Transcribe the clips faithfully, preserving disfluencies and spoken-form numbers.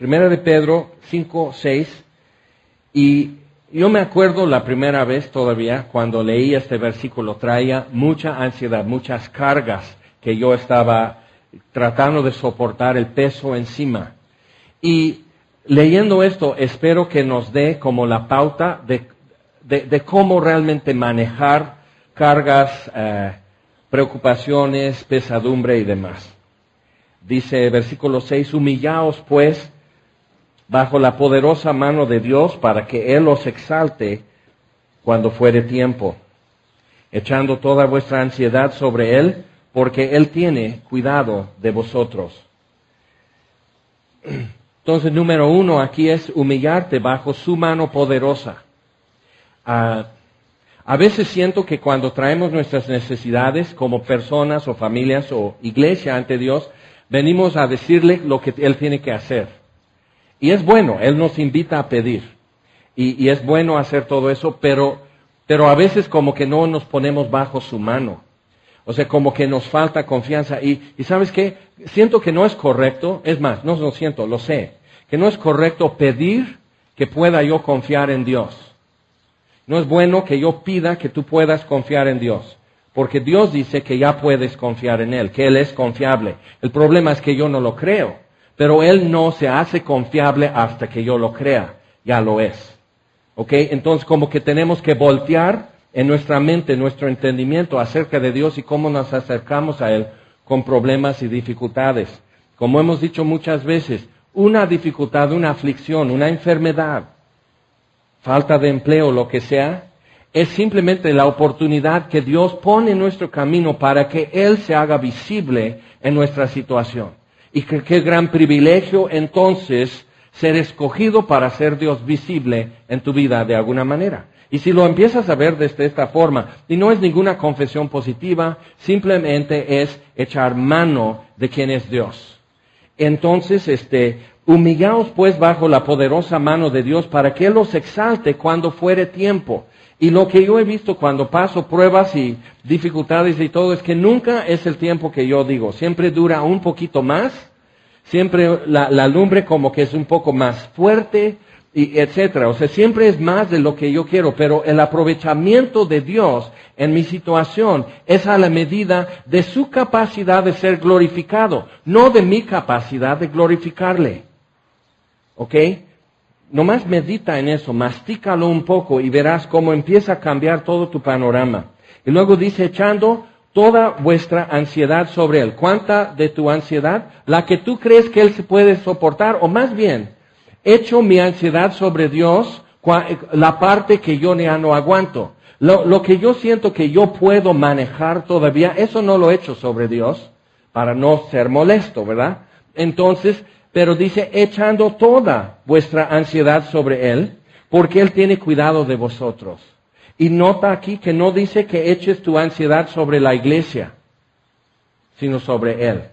Primera de Pedro cinco, seis, y yo me acuerdo la primera vez todavía cuando leí este versículo, traía mucha ansiedad, muchas cargas que yo estaba tratando de soportar el peso encima. Y leyendo esto, espero que nos dé como la pauta de, de, de cómo realmente manejar cargas, eh, preocupaciones, pesadumbre y demás. Dice versículo seis, humillaos pues bajo la poderosa mano de Dios para que Él os exalte cuando fuere tiempo, echando toda vuestra ansiedad sobre Él, porque Él tiene cuidado de vosotros. Entonces, número uno aquí es humillarte bajo su mano poderosa. Uh, a veces siento que cuando traemos nuestras necesidades como personas o familias o iglesia ante Dios, venimos a decirle lo que Él tiene que hacer. Y es bueno, Él nos invita a pedir. Y, y es bueno hacer todo eso, pero, pero a veces como que no nos ponemos bajo su mano. O sea, como que nos falta confianza. Y, y ¿sabes qué? Siento que no es correcto, es más, no lo siento, lo sé, que no es correcto pedir que pueda yo confiar en Dios. No es bueno que yo pida que tú puedas confiar en Dios. Porque Dios dice que ya puedes confiar en Él, que Él es confiable. El problema es que yo no lo creo. Pero Él no se hace confiable hasta que yo lo crea. Ya lo es. ¿Ok? Entonces como que tenemos que voltear en nuestra mente, nuestro entendimiento acerca de Dios y cómo nos acercamos a Él con problemas y dificultades. Como hemos dicho muchas veces, una dificultad, una aflicción, una enfermedad, falta de empleo, lo que sea, es simplemente la oportunidad que Dios pone en nuestro camino para que Él se haga visible en nuestra situación. Y que, qué gran privilegio entonces ser escogido para ser Dios visible en tu vida de alguna manera. Y si lo empiezas a ver desde esta forma, y no es ninguna confesión positiva, simplemente es echar mano de quien es Dios. Entonces, este, humillaos pues bajo la poderosa mano de Dios para que Él los exalte cuando fuere tiempo. Y lo que yo he visto cuando paso pruebas y dificultades y todo es que nunca es el tiempo que yo digo. Siempre dura un poquito más. Siempre la, la lumbre como que es un poco más fuerte, y etcétera. O sea, siempre es más de lo que yo quiero. Pero el aprovechamiento de Dios en mi situación es a la medida de su capacidad de ser glorificado. No de mi capacidad de glorificarle. ¿Ok? Nomás medita en eso, mastícalo un poco y verás cómo empieza a cambiar todo tu panorama. Y luego dice, echando toda vuestra ansiedad sobre Él. ¿Cuánta de tu ansiedad? La que tú crees que Él se puede soportar, o más bien, echo mi ansiedad sobre Dios, la parte que yo ya no aguanto. Lo, lo que yo siento que yo puedo manejar todavía, eso no lo echo sobre Dios, para no ser molesto, ¿verdad? Entonces, pero dice, echando toda vuestra ansiedad sobre Él, porque Él tiene cuidado de vosotros. Y nota aquí que no dice que eches tu ansiedad sobre la iglesia, sino sobre Él.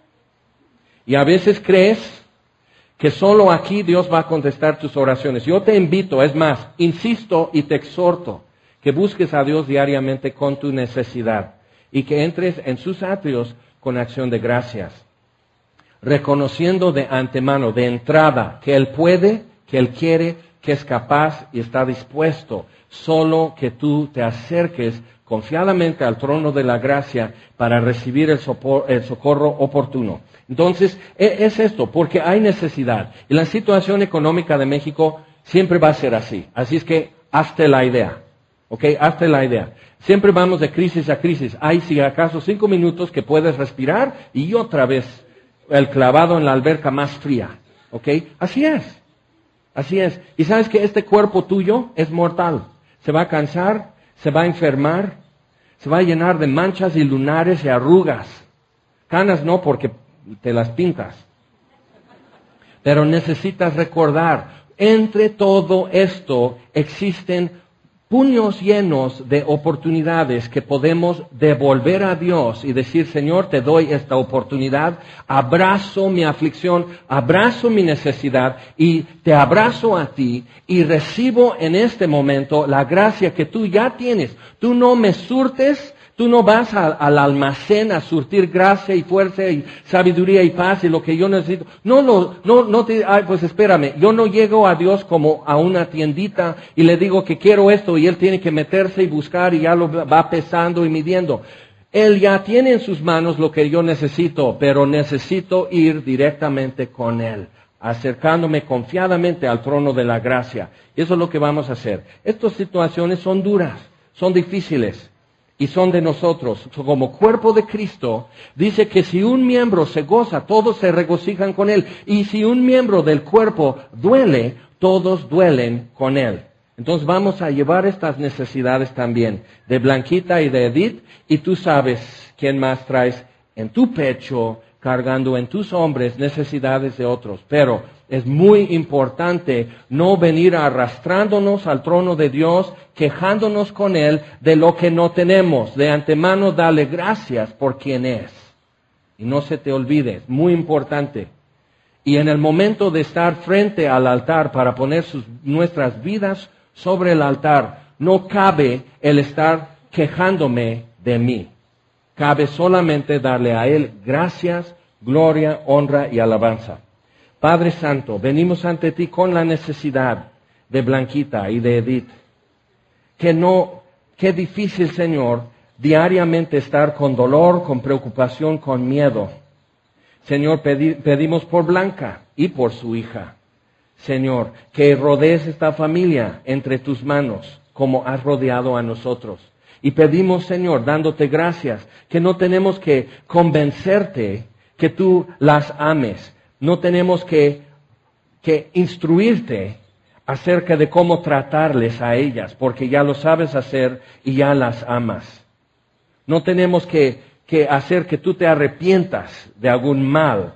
Y a veces crees que solo aquí Dios va a contestar tus oraciones. Yo te invito, es más, insisto y te exhorto, que busques a Dios diariamente con tu necesidad y que entres en sus atrios con acción de gracias. Reconociendo de antemano, de entrada, que Él puede, que Él quiere, que es capaz y está dispuesto. Solo que tú te acerques confiadamente al trono de la gracia para recibir el, sopor, el socorro oportuno. Entonces, es esto, porque hay necesidad. Y la situación económica de México siempre va a ser así. Así es que, hazte la idea. ¿Ok? Hazte la idea. Siempre vamos de crisis a crisis. Hay, si acaso, cinco minutos que puedes respirar y otra vez el clavado en la alberca más fría. ¿Ok? Así es. Así es. Y sabes que este cuerpo tuyo es mortal. Se va a cansar, se va a enfermar, se va a llenar de manchas y lunares y arrugas. Canas no, porque te las pintas. Pero necesitas recordar, entre todo esto existen puños llenos de oportunidades que podemos devolver a Dios y decir, Señor, te doy esta oportunidad, abrazo mi aflicción, abrazo mi necesidad y te abrazo a ti y recibo en este momento la gracia que tú ya tienes. Tú no me surtes, Tú no vas a, al almacén a surtir gracia y fuerza y sabiduría y paz y lo que yo necesito. No, no, no, no te, ay, pues espérame. Yo no llego a Dios como a una tiendita y le digo que quiero esto y Él tiene que meterse y buscar y ya lo va pesando y midiendo. Él ya tiene en sus manos lo que yo necesito, pero necesito ir directamente con Él, acercándome confiadamente al trono de la gracia. Eso es lo que vamos a hacer. Estas situaciones son duras, son difíciles. Y son de nosotros. Como cuerpo de Cristo, dice que si un miembro se goza, todos se regocijan con él. Y si un miembro del cuerpo duele, todos duelen con él. Entonces vamos a llevar estas necesidades también de Blanquita y de Edith. Y tú sabes quién más traes en tu pecho, cargando en tus hombros necesidades de otros. Pero es muy importante no venir arrastrándonos al trono de Dios, quejándonos con Él de lo que no tenemos. De antemano, dale gracias por quien es. Y no se te olvide, es muy importante. Y en el momento de estar frente al altar para poner sus, nuestras vidas sobre el altar, no cabe el estar quejándome de mí. Cabe solamente darle a Él gracias, gloria, honra y alabanza. Padre Santo, venimos ante ti con la necesidad de Blanquita y de Edith. Que no, qué difícil, Señor, diariamente estar con dolor, con preocupación, con miedo. Señor, pedi, pedimos por Blanca y por su hija. Señor, que rodees esta familia entre tus manos, como has rodeado a nosotros. Y pedimos, Señor, dándote gracias, que no tenemos que convencerte que tú las ames. No tenemos que, que instruirte acerca de cómo tratarles a ellas, porque ya lo sabes hacer y ya las amas. No tenemos que, que hacer que tú te arrepientas de algún mal.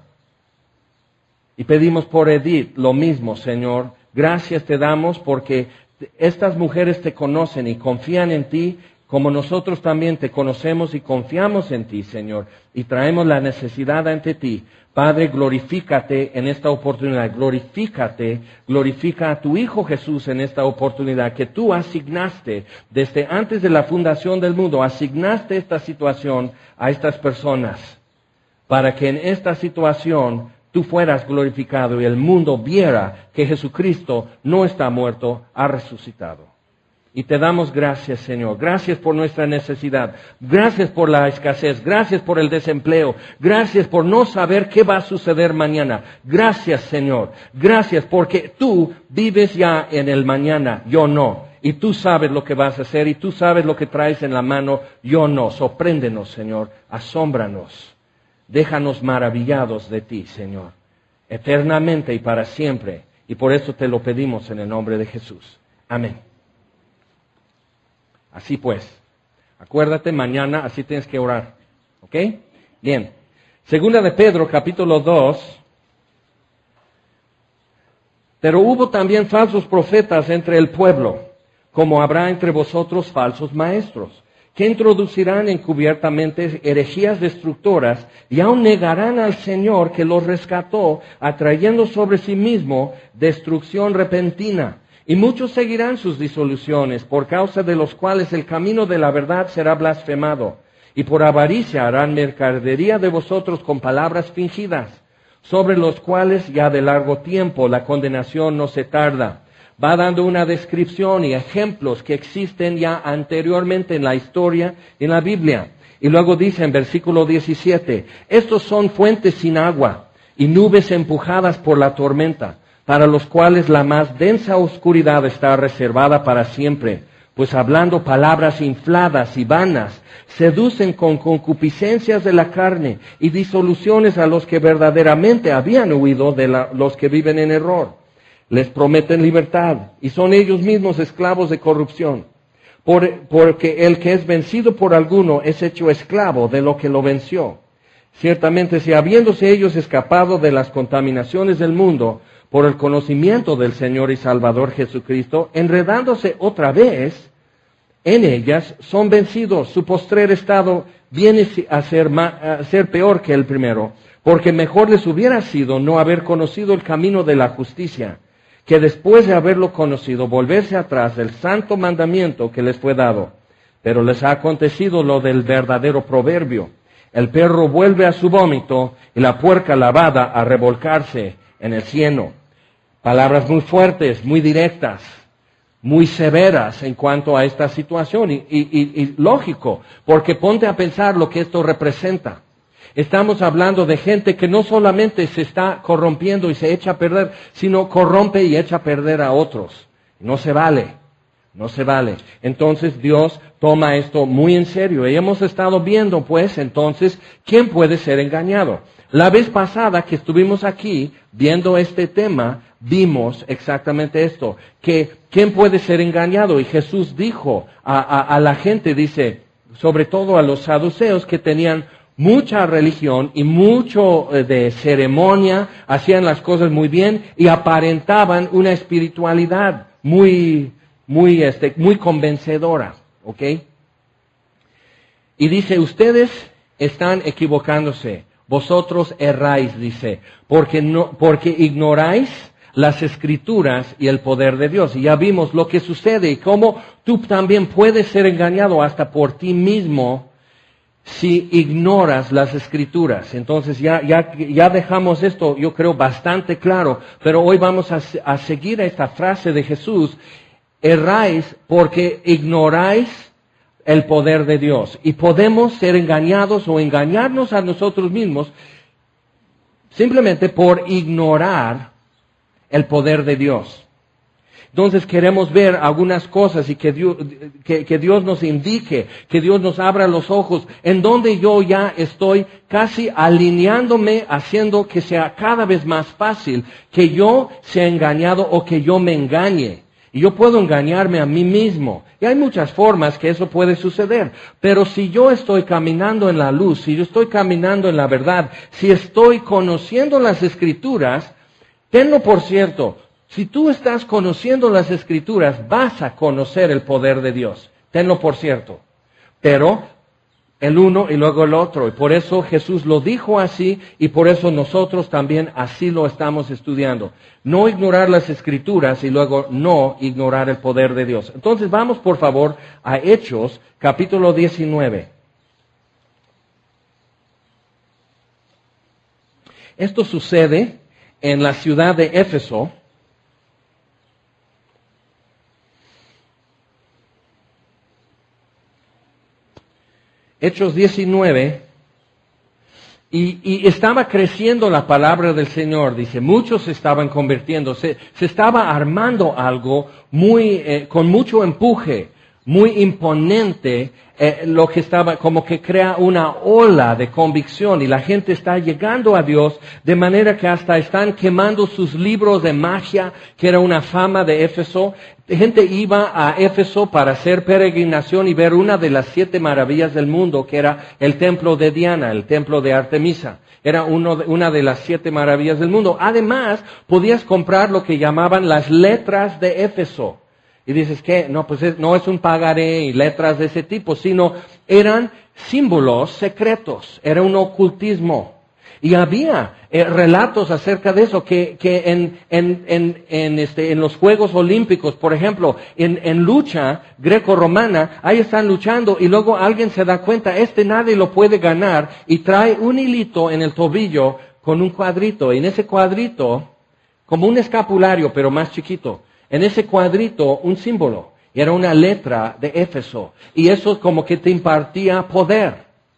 Y pedimos por Edith lo mismo, Señor. Gracias te damos porque estas mujeres te conocen y confían en ti, como nosotros también te conocemos y confiamos en ti, Señor, y traemos la necesidad ante ti. Padre, glorifícate en esta oportunidad, glorifícate, glorifica a tu Hijo Jesús en esta oportunidad que tú asignaste desde antes de la fundación del mundo, asignaste esta situación a estas personas, para que en esta situación tú fueras glorificado y el mundo viera que Jesucristo no está muerto, ha resucitado. Y te damos gracias, Señor. Gracias por nuestra necesidad. Gracias por la escasez. Gracias por el desempleo. Gracias por no saber qué va a suceder mañana. Gracias, Señor. Gracias porque tú vives ya en el mañana. Yo no. Y tú sabes lo que vas a hacer y tú sabes lo que traes en la mano. Yo no. Sorpréndenos, Señor. Asómbranos. Déjanos maravillados de ti, Señor. Eternamente y para siempre. Y por eso te lo pedimos en el nombre de Jesús. Amén. Así pues, acuérdate, mañana así tienes que orar. ¿Ok? Bien. Segunda de Pedro, capítulo dos. Pero hubo también falsos profetas entre el pueblo, como habrá entre vosotros falsos maestros, que introducirán encubiertamente herejías destructoras y aun negarán al Señor que los rescató, atrayendo sobre sí mismo destrucción repentina. Y muchos seguirán sus disoluciones, por causa de los cuales el camino de la verdad será blasfemado. Y por avaricia harán mercadería de vosotros con palabras fingidas, sobre los cuales ya de largo tiempo la condenación no se tarda. Va dando una descripción y ejemplos que existen ya anteriormente en la historia, en la Biblia. Y luego dice en versículo diecisiete, estos son fuentes sin agua y nubes empujadas por la tormenta, para los cuales la más densa oscuridad está reservada para siempre, pues hablando palabras infladas y vanas, seducen con concupiscencias de la carne y disoluciones a los que verdaderamente habían huido de la, los que viven en error. Les prometen libertad y son ellos mismos esclavos de corrupción, por, porque el que es vencido por alguno es hecho esclavo de lo que lo venció. Ciertamente, si habiéndose ellos escapado de las contaminaciones del mundo, por el conocimiento del Señor y Salvador Jesucristo, enredándose otra vez en ellas, son vencidos. Su postrer estado viene a ser, a ser peor que el primero, porque mejor les hubiera sido no haber conocido el camino de la justicia, que después de haberlo conocido, volverse atrás del santo mandamiento que les fue dado. Pero les ha acontecido lo del verdadero proverbio. El perro vuelve a su vómito y la puerca lavada a revolcarse en el cieno. Palabras muy fuertes, muy directas, muy severas en cuanto a esta situación. Y, y, y, y lógico, porque ponte a pensar lo que esto representa. Estamos hablando de gente que no solamente se está corrompiendo y se echa a perder, sino corrompe y echa a perder a otros. No se vale, no se vale. Entonces Dios toma esto muy en serio. Y hemos estado viendo, pues, entonces, ¿quién puede ser engañado? La vez pasada que estuvimos aquí viendo este tema, vimos exactamente esto, que ¿quién puede ser engañado? Y Jesús dijo a, a, a la gente, dice, sobre todo a los saduceos que tenían mucha religión y mucho eh, de ceremonia, hacían las cosas muy bien y aparentaban una espiritualidad muy, muy, este, muy convencedora, ¿ok? Y dice, ustedes están equivocándose, vosotros erráis, dice, porque no, porque ignoráis las Escrituras y el poder de Dios. Y ya vimos lo que sucede y cómo tú también puedes ser engañado hasta por ti mismo si ignoras las Escrituras. Entonces ya, ya, ya dejamos esto, yo creo, bastante claro, pero hoy vamos a, a seguir esta frase de Jesús, erráis porque ignoráis el poder de Dios. Y podemos ser engañados o engañarnos a nosotros mismos simplemente por ignorar el poder de Dios. Entonces queremos ver algunas cosas y que Dios, que, que Dios nos indique, que Dios nos abra los ojos, en donde yo ya estoy casi alineándome, haciendo que sea cada vez más fácil que yo sea engañado o que yo me engañe. Y yo puedo engañarme a mí mismo. Y hay muchas formas que eso puede suceder. Pero si yo estoy caminando en la luz, si yo estoy caminando en la verdad, si estoy conociendo las Escrituras, tenlo por cierto, si tú estás conociendo las Escrituras, vas a conocer el poder de Dios. Tenlo por cierto. Pero el uno y luego el otro. Y por eso Jesús lo dijo así y por eso nosotros también así lo estamos estudiando. No ignorar las Escrituras y luego no ignorar el poder de Dios. Entonces vamos por favor a Hechos capítulo diecinueve. Esto sucede en la ciudad de Éfeso. Hechos diecinueve, y, y estaba creciendo la palabra del Señor, dice, muchos se estaban convirtiendo, se, se estaba armando algo muy, eh, con mucho empuje, muy imponente, eh, lo que estaba, como que crea una ola de convicción y la gente está llegando a Dios de manera que hasta están quemando sus libros de magia, que era una fama de Éfeso. Gente iba a Éfeso para hacer peregrinación y ver una de las siete maravillas del mundo, que era el templo de Diana, el templo de Artemisa. Era uno de, una de las siete maravillas del mundo. Además, podías comprar lo que llamaban las letras de Éfeso. Y dices que no, pues es, no es un pagaré y letras de ese tipo, sino eran símbolos secretos, era un ocultismo. Y había eh, relatos acerca de eso, que, que en, en, en, en, este, en los Juegos Olímpicos, por ejemplo, en, en lucha greco-romana, ahí están luchando y luego alguien se da cuenta, este nadie lo puede ganar, y trae un hilito en el tobillo con un cuadrito, y en ese cuadrito, como un escapulario, pero más chiquito, en ese cuadrito un símbolo, y era una letra de Éfeso, y eso como que te impartía poder,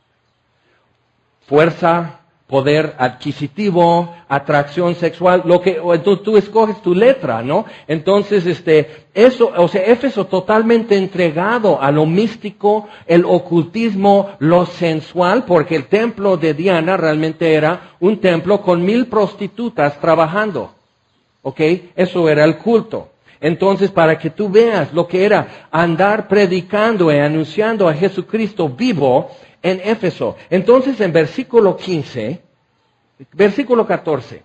fuerza, poder adquisitivo, atracción sexual, lo que, entonces tú escoges tu letra, ¿no? Entonces, este, eso, o sea, Éfeso totalmente entregado a lo místico, el ocultismo, lo sensual, porque el templo de Diana realmente era un templo con mil prostitutas trabajando, ¿ok? Eso era el culto. Entonces, para que tú veas lo que era andar predicando y anunciando a Jesucristo vivo en Éfeso. Entonces, en versículo quince, versículo catorce.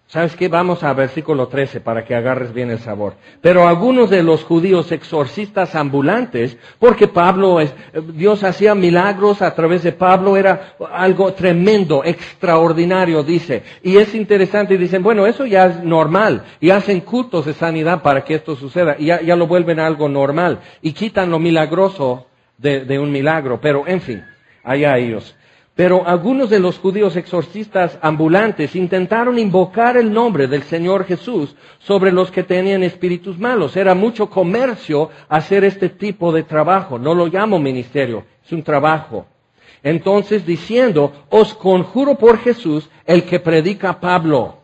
¿Sabes qué? Vamos a versículo trece para que agarres bien el sabor. Pero algunos de los judíos exorcistas ambulantes, porque Pablo, es, Dios hacía milagros a través de Pablo, era algo tremendo, extraordinario, dice. Y es interesante, y dicen, bueno, eso ya es normal. Y hacen cultos de sanidad para que esto suceda. Y ya, ya lo vuelven algo normal. Y quitan lo milagroso de, de un milagro. Pero, en fin, allá ellos. Pero algunos de los judíos exorcistas ambulantes intentaron invocar el nombre del Señor Jesús sobre los que tenían espíritus malos. Era mucho comercio hacer este tipo de trabajo. No lo llamo ministerio, es un trabajo. Entonces diciendo, os conjuro por Jesús, el que predica Pablo.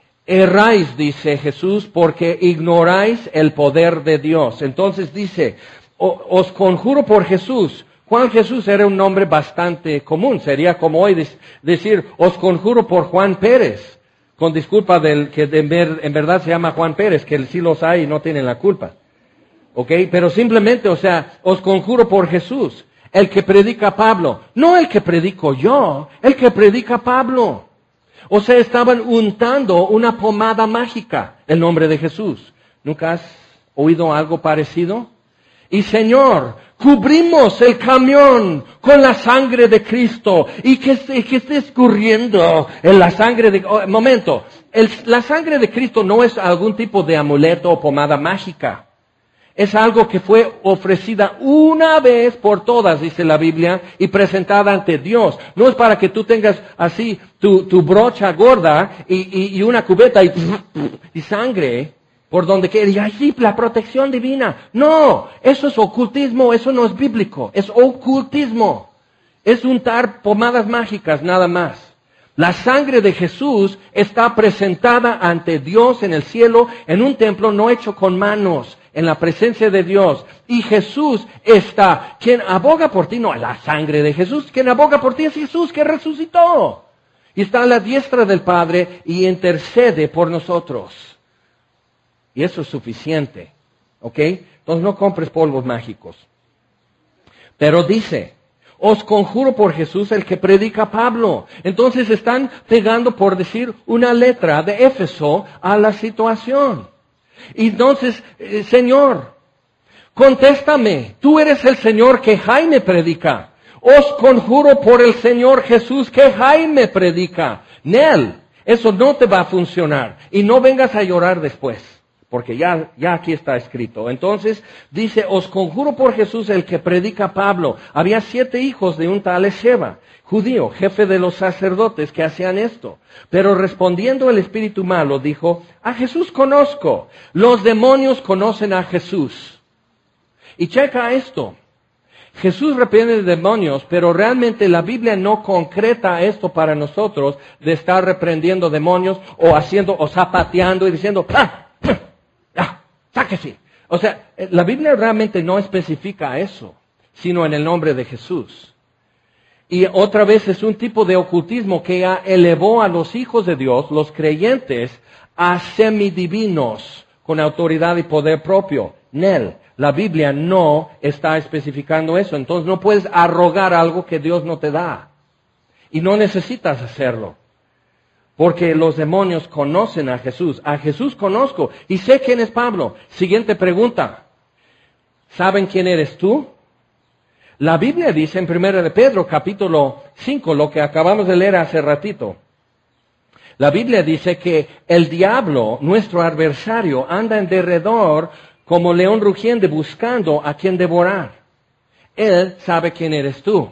Erráis, dice Jesús, porque ignoráis el poder de Dios. Entonces dice, os conjuro por Jesús. Juan Jesús era un nombre bastante común. Sería como hoy decir, os conjuro por Juan Pérez. Con disculpa del que en verdad se llama Juan Pérez, que sí los hay y no tienen la culpa. ¿Ok? Pero simplemente, o sea, os conjuro por Jesús, el que predica Pablo. No el que predico yo, el que predica Pablo. O sea, estaban untando una pomada mágica, el nombre de Jesús. ¿Nunca has oído algo parecido? Y Señor, cubrimos el camión con la sangre de Cristo y que, que esté escurriendo en la sangre de... Oh, momento, el, la sangre de Cristo no es algún tipo de amuleto o pomada mágica. Es algo que fue ofrecida una vez por todas, dice la Biblia, y presentada ante Dios. No es para que tú tengas así tu, tu brocha gorda y, y, y una cubeta y, y sangre por donde quiera. Y así la protección divina. No, eso es ocultismo, eso no es bíblico. Es ocultismo. Es untar pomadas mágicas nada más. La sangre de Jesús está presentada ante Dios en el cielo, en un templo no hecho con manos, en la presencia de Dios. Y Jesús está, quien aboga por ti, no, la sangre de Jesús, quien aboga por ti es Jesús que resucitó. Y está a la diestra del Padre y intercede por nosotros. Y eso es suficiente, ¿ok? Entonces no compres polvos mágicos. Pero dice, os conjuro por Jesús el que predica Pablo. Entonces están pegando, por decir, una letra de Éfeso a la situación. Y entonces, eh, Señor, contéstame, tú eres el Señor que Jaime predica. Os conjuro por el Señor Jesús que Jaime predica. Nel, eso no te va a funcionar. Y no vengas a llorar después. Porque ya, ya aquí está escrito. Entonces, dice, os conjuro por Jesús el que predica Pablo. Había siete hijos de un tal Sheba, judío, jefe de los sacerdotes que hacían esto. Pero respondiendo el espíritu malo, dijo, a Jesús conozco. Los demonios conocen a Jesús. Y checa esto. Jesús reprende demonios, pero realmente la Biblia no concreta esto para nosotros de estar reprendiendo demonios o haciendo, o zapateando y diciendo, ¡ah! ¡Ah! ¡Sáquese! O sea, la Biblia realmente no especifica eso, sino en el nombre de Jesús. Y otra vez es un tipo de ocultismo que elevó a los hijos de Dios, los creyentes, a semidivinos, con autoridad y poder propio. Nel, la Biblia no está especificando eso, entonces no puedes arrogar algo que Dios no te da. Y no necesitas hacerlo. Porque los demonios conocen a Jesús. A Jesús conozco y sé quién es Pablo. Siguiente pregunta. ¿Saben quién eres tú? La Biblia dice en primera de Pedro, capítulo cinco, lo que acabamos de leer hace ratito. La Biblia dice que el diablo, nuestro adversario, anda en derredor como león rugiente buscando a quien devorar. Él sabe quién eres tú.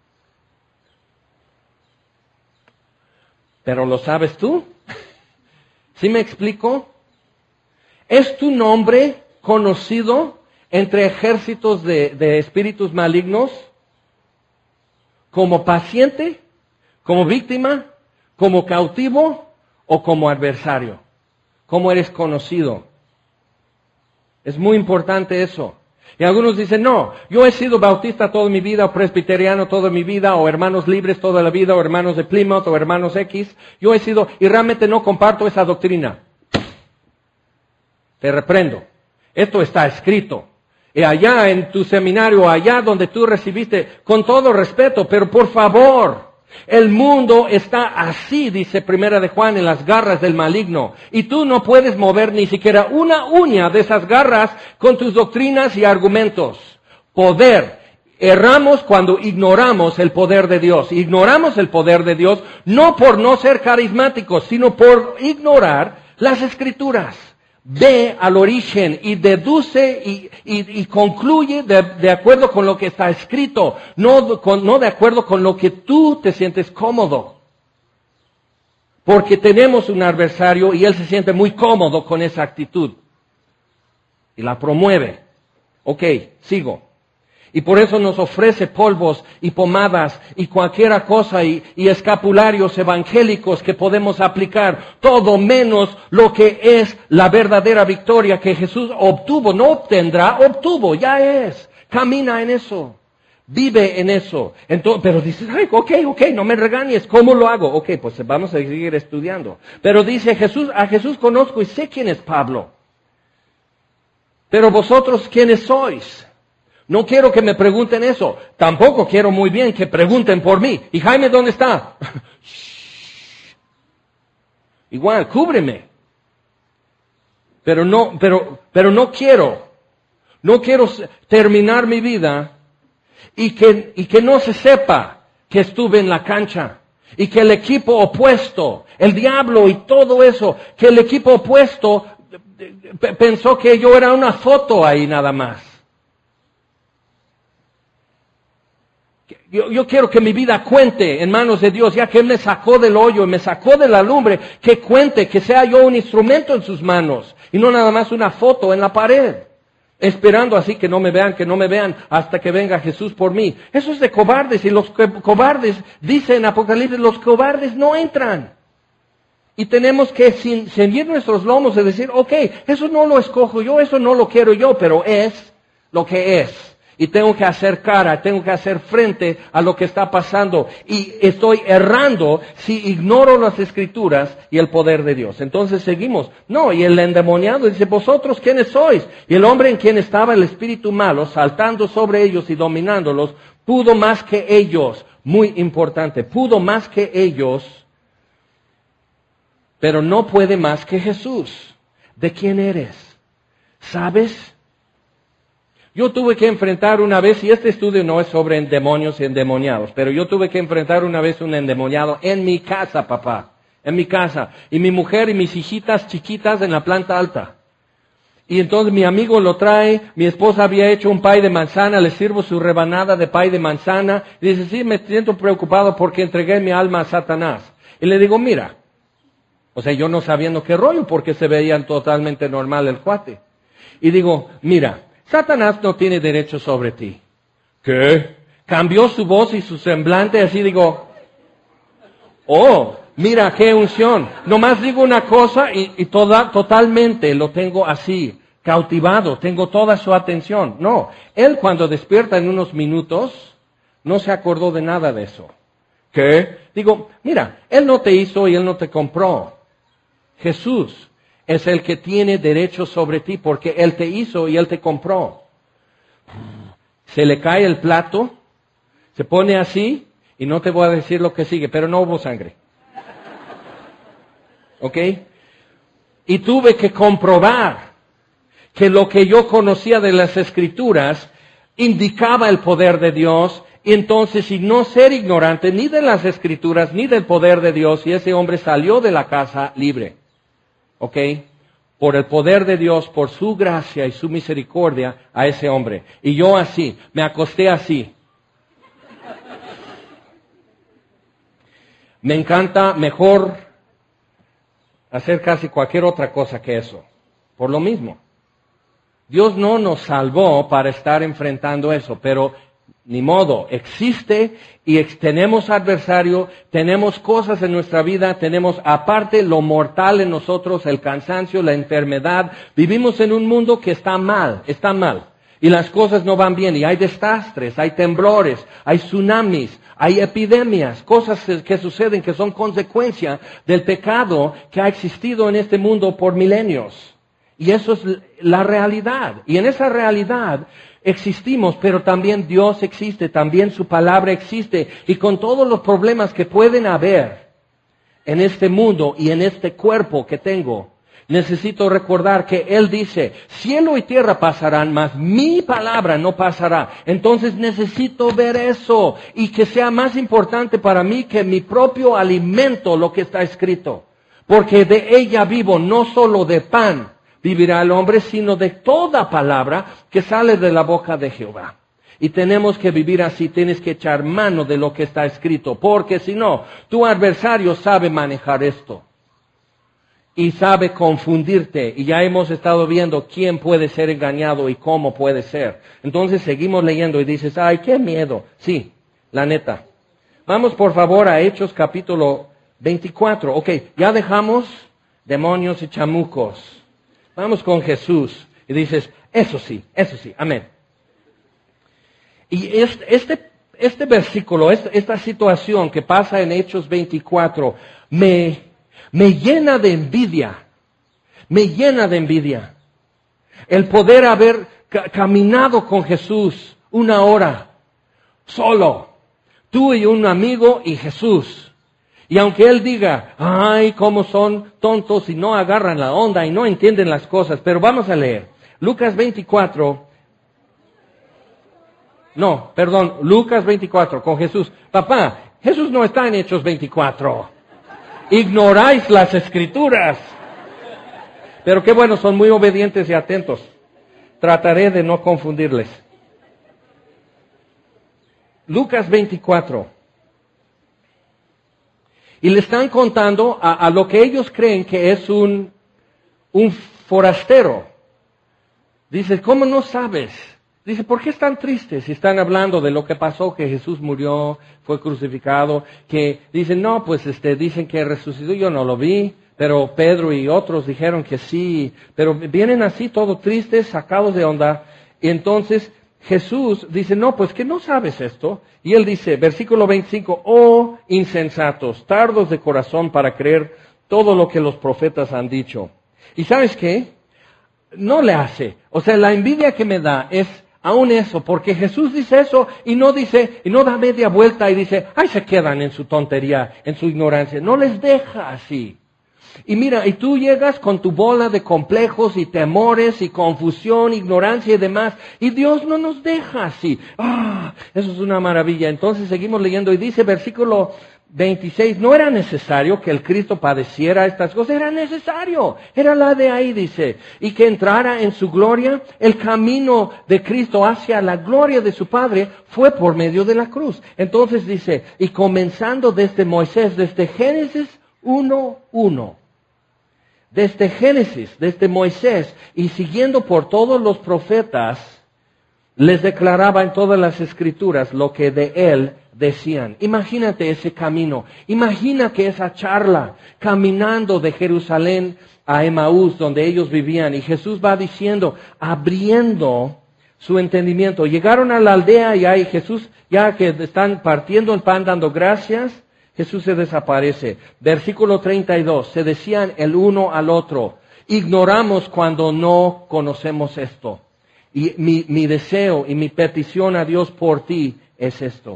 ¿Pero lo sabes tú? ¿Sí me explico? ¿Es tu nombre conocido entre ejércitos de, de espíritus malignos como paciente, como víctima, como cautivo o como adversario? ¿Cómo eres conocido? Es muy importante eso. Y algunos dicen, no, yo he sido bautista toda mi vida, o presbiteriano toda mi vida, o hermanos libres toda la vida, o hermanos de Plymouth, o hermanos X. Yo he sido, y realmente no comparto esa doctrina. Te reprendo. Esto está escrito. Y allá en tu seminario, allá donde tú recibiste, con todo respeto, pero por favor, El mundo está así, dice Primera de Juan, en las garras del maligno. Y tú no puedes mover ni siquiera una uña de esas garras con tus doctrinas y argumentos. Poder. Erramos cuando ignoramos el poder de Dios. Ignoramos el poder de Dios no por no ser carismáticos, sino por ignorar las Escrituras. Ve al origen y deduce y, y, y concluye de, de acuerdo con lo que está escrito, no, con, no de acuerdo con lo que tú te sientes cómodo. Porque tenemos un adversario y él se siente muy cómodo con esa actitud. Y la promueve. Ok, sigo. Y por eso nos ofrece polvos y pomadas y cualquier cosa y, y escapularios evangélicos que podemos aplicar, todo menos lo que es la verdadera victoria que Jesús obtuvo. No obtendrá, obtuvo, ya es. Camina en eso. Vive en eso. Entonces, pero dices, ay, ok, ok, no me regañes, ¿cómo lo hago? Ok, pues vamos a seguir estudiando. Pero dice Jesús, a Jesús conozco y sé quién es Pablo. Pero vosotros, ¿quiénes sois? No quiero que me pregunten eso. Tampoco quiero muy bien que pregunten por mí. ¿Y Jaime dónde está? Igual, cúbreme. Pero no, pero, pero no quiero. No quiero terminar mi vida y que, y que no se sepa que estuve en la cancha. Y que el equipo opuesto, el diablo y todo eso, que el equipo opuesto pensó que yo era una foto ahí nada más. Yo, yo quiero que mi vida cuente en manos de Dios, ya que Él me sacó del hoyo y me sacó de la lumbre, que cuente, que sea yo un instrumento en sus manos y no nada más una foto en la pared, esperando así que no me vean, que no me vean hasta que venga Jesús por mí. Eso es de cobardes y los cobardes, dice en Apocalipsis, los cobardes no entran. Y tenemos que sin, ceñir nuestros lomos y decir, ok, eso no lo escojo yo, eso no lo quiero yo, pero es lo que es. Y tengo que hacer cara, tengo que hacer frente a lo que está pasando. Y estoy errando si ignoro las Escrituras y el poder de Dios. Entonces seguimos. No, y el endemoniado dice, ¿vosotros quiénes sois? Y el hombre en quien estaba el espíritu malo, saltando sobre ellos y dominándolos, pudo más que ellos. Muy importante, pudo más que ellos, pero no puede más que Jesús. ¿De quién eres? ¿Sabes? Yo tuve que enfrentar una vez, y este estudio no es sobre demonios y endemoniados, pero yo tuve que enfrentar una vez un endemoniado en mi casa, papá, en mi casa, y mi mujer y mis hijitas chiquitas en la planta alta. Y entonces mi amigo lo trae, mi esposa había hecho un pay de manzana, le sirvo su rebanada de pay de manzana, y dice, sí, me siento preocupado porque entregué mi alma a Satanás. Y le digo, mira, o sea, yo no sabiendo qué rollo, porque se veían totalmente normal el cuate. Y digo, mira, Satanás no tiene derecho sobre ti. ¿Qué? Cambió su voz y su semblante, así digo, oh, mira qué unción. Nomás digo una cosa y, y toda, totalmente lo tengo así, cautivado, tengo toda su atención. No, él cuando despierta en unos minutos, no se acordó de nada de eso. ¿Qué? Digo, mira, él no te hizo y él no te compró. Jesús es el que tiene derecho sobre ti porque Él te hizo y Él te compró. Se le cae el plato, se pone así y no te voy a decir lo que sigue, pero no hubo sangre. ¿Ok? Y tuve que comprobar que lo que yo conocía de las Escrituras indicaba el poder de Dios. Y entonces, y no ser ignorante ni de las Escrituras ni del poder de Dios, y ese hombre salió de la casa libre. ¿Ok? Por el poder de Dios, por su gracia y su misericordia a ese hombre. Y yo así, me acosté así. Me encanta mejor hacer casi cualquier otra cosa que eso. Por lo mismo. Dios no nos salvó para estar enfrentando eso, pero ni modo, existe y ex- tenemos adversario, tenemos cosas en nuestra vida, tenemos aparte lo mortal en nosotros, el cansancio, la enfermedad. Vivimos en un mundo que está mal, está mal. Y las cosas no van bien, y hay desastres, hay temblores, hay tsunamis, hay epidemias, cosas que suceden que son consecuencia del pecado que ha existido en este mundo por milenios. Y eso es la realidad. Y en esa realidad, existimos, pero también Dios existe, también su palabra existe. Y con todos los problemas que pueden haber en este mundo y en este cuerpo que tengo, necesito recordar que Él dice, cielo y tierra pasarán, mas mi palabra no pasará. Entonces necesito ver eso y que sea más importante para mí que mi propio alimento, lo que está escrito. Porque de ella vivo, no solo de pan vivirá el hombre, sino de toda palabra que sale de la boca de Jehová. Y tenemos que vivir así, tienes que echar mano de lo que está escrito, porque si no, tu adversario sabe manejar esto. Y sabe confundirte, y ya hemos estado viendo quién puede ser engañado y cómo puede ser. Entonces seguimos leyendo y dices, ay, qué miedo. Sí, la neta. Vamos por favor a Hechos capítulo veinticuatro. Ok, ya dejamos demonios y chamucos. Vamos con Jesús. Y dices, eso sí, eso sí, amén. Y este, este, este versículo, esta, esta situación que pasa en Hechos veinticuatro, me, me llena de envidia. Me llena de envidia. El poder haber ca- caminado con Jesús una hora, solo. Tú y un amigo y Jesús. Y aunque Él diga, ay, cómo son tontos y no agarran la onda y no entienden las cosas, pero vamos a leer. Lucas veinticuatro. No, perdón, Lucas veinticuatro, con Jesús. Papá, Jesús no está en Hechos veinticuatro. Ignoráis las Escrituras. Pero qué bueno, son muy obedientes y atentos. Trataré de no confundirles. Lucas veinticuatro. Y le están contando a, a lo que ellos creen que es un, un forastero. Dice, ¿cómo no sabes? Dice, ¿por qué están tristes? Si están hablando de lo que pasó, que Jesús murió, fue crucificado, que dicen, no, pues este, dicen que resucitó, yo no lo vi, pero Pedro y otros dijeron que sí, pero vienen así todos tristes, sacados de onda, y entonces Jesús dice, no, pues que no sabes esto. Y él dice, versículo veinticinco, oh insensatos, tardos de corazón para creer todo lo que los profetas han dicho. ¿Y sabes qué? No le hace. O sea, la envidia que me da es aún eso, porque Jesús dice eso y no dice, y no da media vuelta y dice, ay, se quedan en su tontería, en su ignorancia. No les deja así. Y mira, y tú llegas con tu bola de complejos y temores y confusión, ignorancia y demás, y Dios no nos deja así. Ah, eso es una maravilla. Entonces seguimos leyendo y dice versículo veintiséis, no era necesario que el Cristo padeciera estas cosas, era necesario, era la de ahí, dice, y que entrara en su gloria. El camino de Cristo hacia la gloria de su Padre fue por medio de la cruz. Entonces dice, y comenzando desde Moisés, desde Génesis uno uno, desde Génesis, desde Moisés, y siguiendo por todos los profetas, les declaraba en todas las escrituras lo que de él decían. Imagínate ese camino, imagina que esa charla, caminando de Jerusalén a Emaús, donde ellos vivían, y Jesús va diciendo, abriendo su entendimiento. Llegaron a la aldea y ahí Jesús, ya que están partiendo el pan, dando gracias, Jesús se desaparece. Versículo treinta y dos, se decían el uno al otro, ignoramos cuando no conocemos esto. Y mi, mi deseo y mi petición a Dios por ti es esto.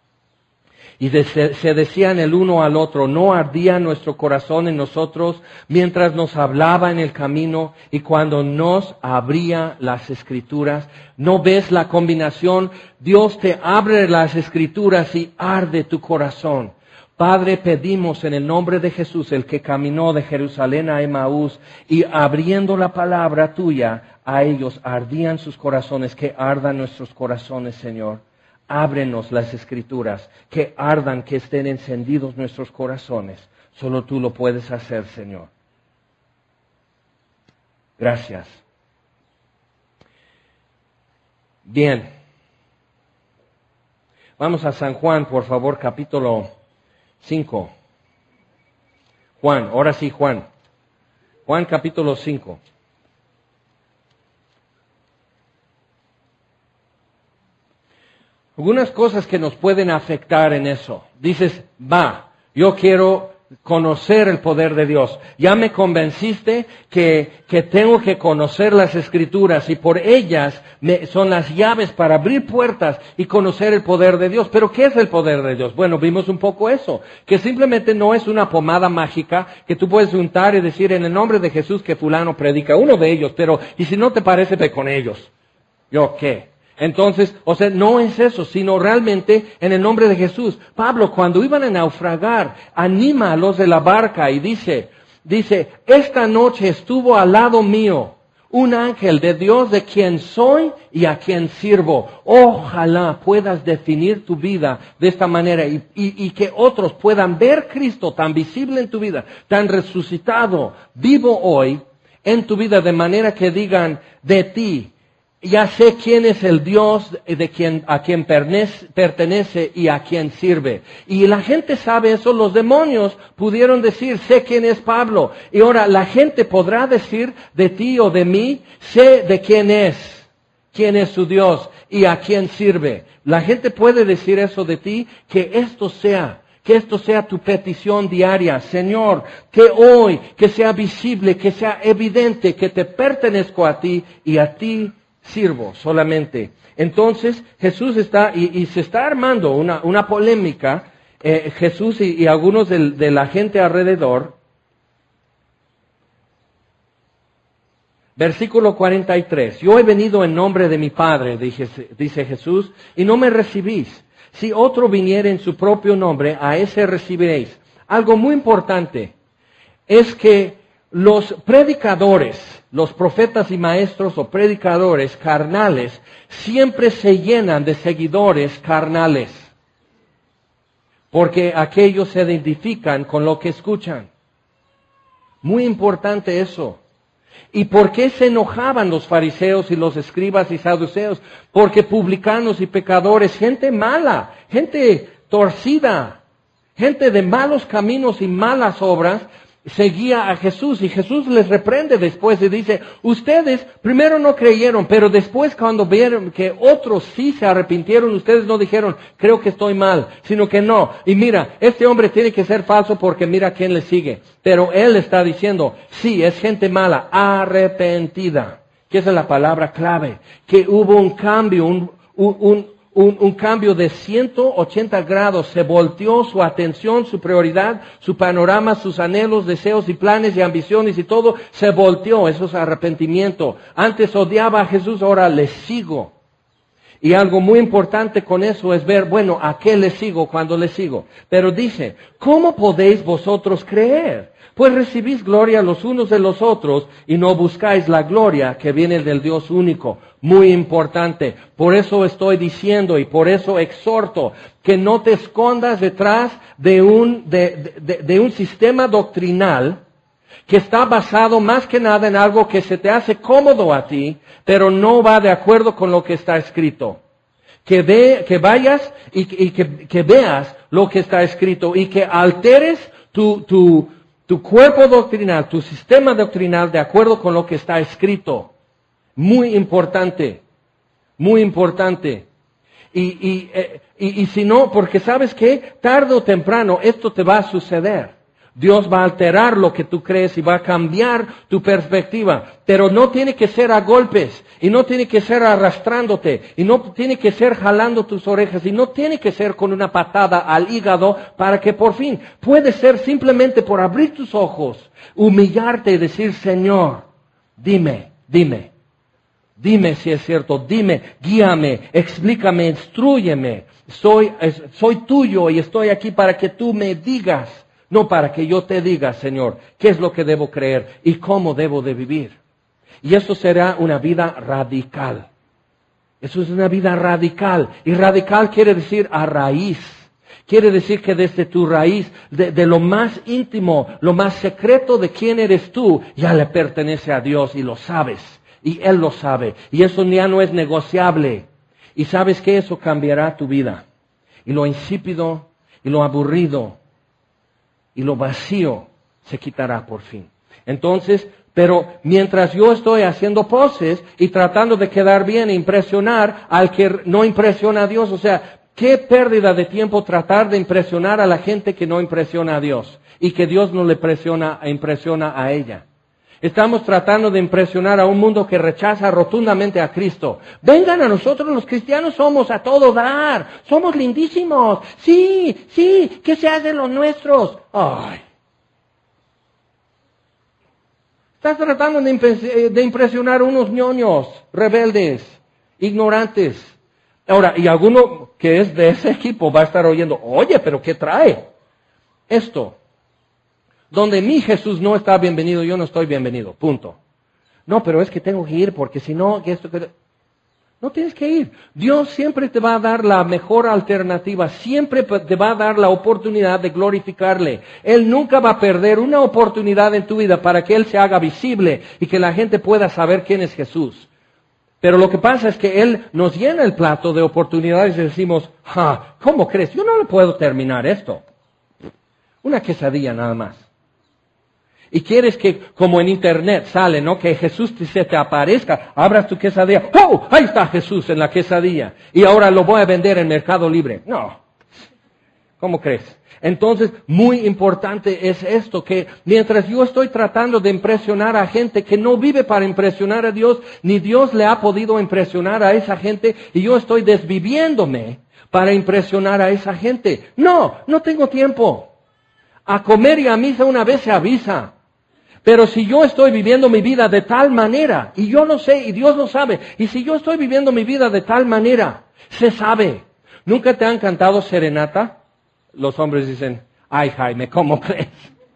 Y de, se, se decían el uno al otro, no ardía nuestro corazón en nosotros mientras nos hablaba en el camino y cuando nos abría las escrituras. ¿No ves la combinación? Dios te abre las escrituras y arde tu corazón. Padre, pedimos en el nombre de Jesús, el que caminó de Jerusalén a Emaús, y abriendo la palabra tuya a ellos, ardían sus corazones, que ardan nuestros corazones, Señor. Ábrenos las escrituras, que ardan, que estén encendidos nuestros corazones. Solo tú lo puedes hacer, Señor. Gracias. Bien. Vamos a San Juan, por favor, capítulo cinco. Juan, ahora sí, Juan. Juan capítulo cinco. Algunas cosas que nos pueden afectar en eso. Dices, va, yo quiero conocer el poder de Dios. Ya me convenciste que, que tengo que conocer las Escrituras y por ellas me, son las llaves para abrir puertas y conocer el poder de Dios. ¿Pero qué es el poder de Dios? Bueno, vimos un poco eso, que simplemente no es una pomada mágica que tú puedes untar y decir en el nombre de Jesús que fulano predica, uno de ellos, pero y si no te parece, ve con ellos. ¿Yo qué? Entonces, o sea, no es eso, sino realmente en el nombre de Jesús. Pablo, cuando iban a naufragar, anima a los de la barca y dice, dice, esta noche estuvo al lado mío un ángel de Dios de quien soy y a quien sirvo. Ojalá puedas definir tu vida de esta manera y, y, y que otros puedan ver Cristo tan visible en tu vida, tan resucitado, vivo hoy en tu vida, de manera que digan de ti, ya sé quién es el Dios de quien, a quien pertenece y a quien sirve. Y la gente sabe eso, los demonios pudieron decir, sé quién es Pablo. Y ahora la gente podrá decir de ti o de mí, sé de quién es, quién es su Dios y a quién sirve. La gente puede decir eso de ti, que esto sea, que esto sea tu petición diaria. Señor, que hoy, que sea visible, que sea evidente, que te pertenezco a ti y a ti sirvo solamente. Entonces Jesús está, y, y se está armando una, una polémica, eh, Jesús y, y algunos de, de la gente alrededor. Versículo cuarenta y tres. Yo he venido en nombre de mi Padre, dice, dice Jesús, y no me recibís. Si otro viniere en su propio nombre, a ese recibiréis. Algo muy importante es que los predicadores, los profetas y maestros o predicadores carnales siempre se llenan de seguidores carnales, porque aquellos se identifican con lo que escuchan. Muy importante eso. ¿Y por qué se enojaban los fariseos y los escribas y saduceos? Porque publicanos y pecadores, gente mala, gente torcida, gente de malos caminos y malas obras, seguía a Jesús, y Jesús les reprende después y dice, ustedes primero no creyeron, pero después cuando vieron que otros sí se arrepintieron, ustedes no dijeron, creo que estoy mal, sino que no. Y mira, este hombre tiene que ser falso porque mira quién le sigue. Pero él está diciendo, sí, es gente mala, arrepentida, que esa es la palabra clave, que hubo un cambio, un, un, un Un, un cambio de ciento ochenta grados, se volteó su atención, su prioridad, su panorama, sus anhelos, deseos y planes y ambiciones y todo, se volteó, eso es arrepentimiento. Antes odiaba a Jesús, ahora le sigo. Y algo muy importante con eso es ver, bueno, ¿a qué le sigo cuando le sigo? Pero dice, ¿cómo podéis vosotros creer? Pues recibís gloria los unos de los otros y no buscáis la gloria que viene del Dios único. Muy importante. Por eso estoy diciendo y por eso exhorto que no te escondas detrás de un, de, de, de un sistema doctrinal que está basado más que nada en algo que se te hace cómodo a ti, pero no va de acuerdo con lo que está escrito. Que, ve, que vayas y, y que, que veas lo que está escrito y que alteres tu, tu, tu cuerpo doctrinal, tu sistema doctrinal de acuerdo con lo que está escrito. Muy importante, muy importante. Y, y, eh, y, y si no, porque sabes que tarde o temprano esto te va a suceder. Dios va a alterar lo que tú crees y va a cambiar tu perspectiva. Pero no tiene que ser a golpes, y no tiene que ser arrastrándote, y no tiene que ser jalando tus orejas, y no tiene que ser con una patada al hígado para que por fin, puede ser simplemente por abrir tus ojos, humillarte y decir, Señor, dime, dime, dime si es cierto, dime, guíame, explícame, instrúyeme. Soy, soy tuyo y estoy aquí para que tú me digas. No para que yo te diga, Señor, qué es lo que debo creer y cómo debo de vivir. Y eso será una vida radical. Eso es una vida radical. Y radical quiere decir a raíz. Quiere decir que desde tu raíz, de, de lo más íntimo, lo más secreto de quién eres tú, ya le pertenece a Dios y lo sabes. Y Él lo sabe. Y eso ya no es negociable. Y sabes que eso cambiará tu vida. Y lo insípido y lo aburrido y lo vacío se quitará por fin. Entonces, pero mientras yo estoy haciendo poses y tratando de quedar bien e impresionar al que no impresiona a Dios, o sea, Qué pérdida de tiempo tratar de impresionar a la gente que no impresiona a Dios y que Dios no le presiona, impresiona a ella. Estamos tratando de impresionar a un mundo que rechaza rotundamente a Cristo. Vengan a nosotros, los cristianos somos a todo dar, somos lindísimos. Sí, sí, ¿qué se hace los nuestros? Ay. Estás tratando de, imp- de impresionar a unos ñoños, rebeldes, ignorantes. Ahora, y alguno que es de ese equipo va a estar oyendo, oye, pero ¿qué trae? Esto. Donde mi Jesús no está bienvenido, yo no estoy bienvenido, punto. No, pero es que tengo que ir porque si no, que esto, que... no tienes que ir. Dios siempre te va a dar la mejor alternativa, siempre te va a dar la oportunidad de glorificarle. Él nunca va a perder una oportunidad en tu vida para que Él se haga visible y que la gente pueda saber quién es Jesús. Pero lo que pasa es que Él nos llena el plato de oportunidades y decimos, ja, ¿cómo crees? Yo no le puedo terminar esto. Una quesadilla nada más. Y quieres que, como en internet sale, ¿no? Que Jesús te, se te aparezca, abras tu quesadilla. ¡Oh! Ahí está Jesús en la quesadilla. Y ahora lo voy a vender en Mercado Libre. No. ¿Cómo crees? Entonces, muy importante es esto, que mientras yo estoy tratando de impresionar a gente que no vive para impresionar a Dios, ni Dios le ha podido impresionar a esa gente, y yo estoy desviviéndome para impresionar a esa gente. No, no tengo tiempo. A comer y a misa una vez se avisa. Pero si yo estoy viviendo mi vida de tal manera, y yo no sé, y Dios lo sabe, y si yo estoy viviendo mi vida de tal manera, se sabe. ¿Nunca te han cantado serenata? Los hombres dicen, ay Jaime, ¿cómo crees?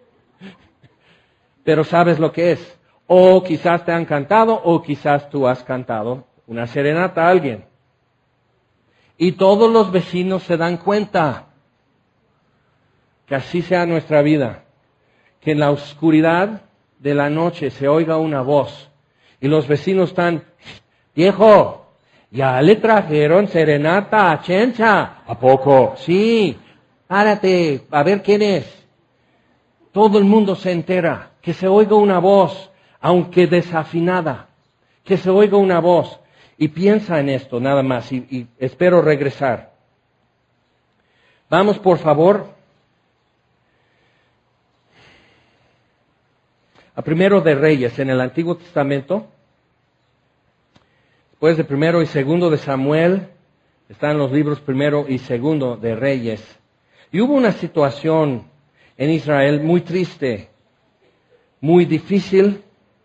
Pero sabes lo que es. O quizás te han cantado, o quizás tú has cantado una serenata a alguien. Y todos los vecinos se dan cuenta que así sea nuestra vida. Que en la oscuridad de la noche se oiga una voz. Y los vecinos están, viejo, ya le trajeron serenata a Chencha. ¿A poco? Sí. Párate, a ver quién es. Todo el mundo se entera. Que se oiga una voz, aunque desafinada. Que se oiga una voz. Y piensa en esto nada más y, y espero regresar. Vamos por favor a Primero de Reyes en el Antiguo Testamento. Después de Primero y Segundo de Samuel están los libros Primero y Segundo de Reyes. Y hubo una situación en Israel muy triste, muy difícil.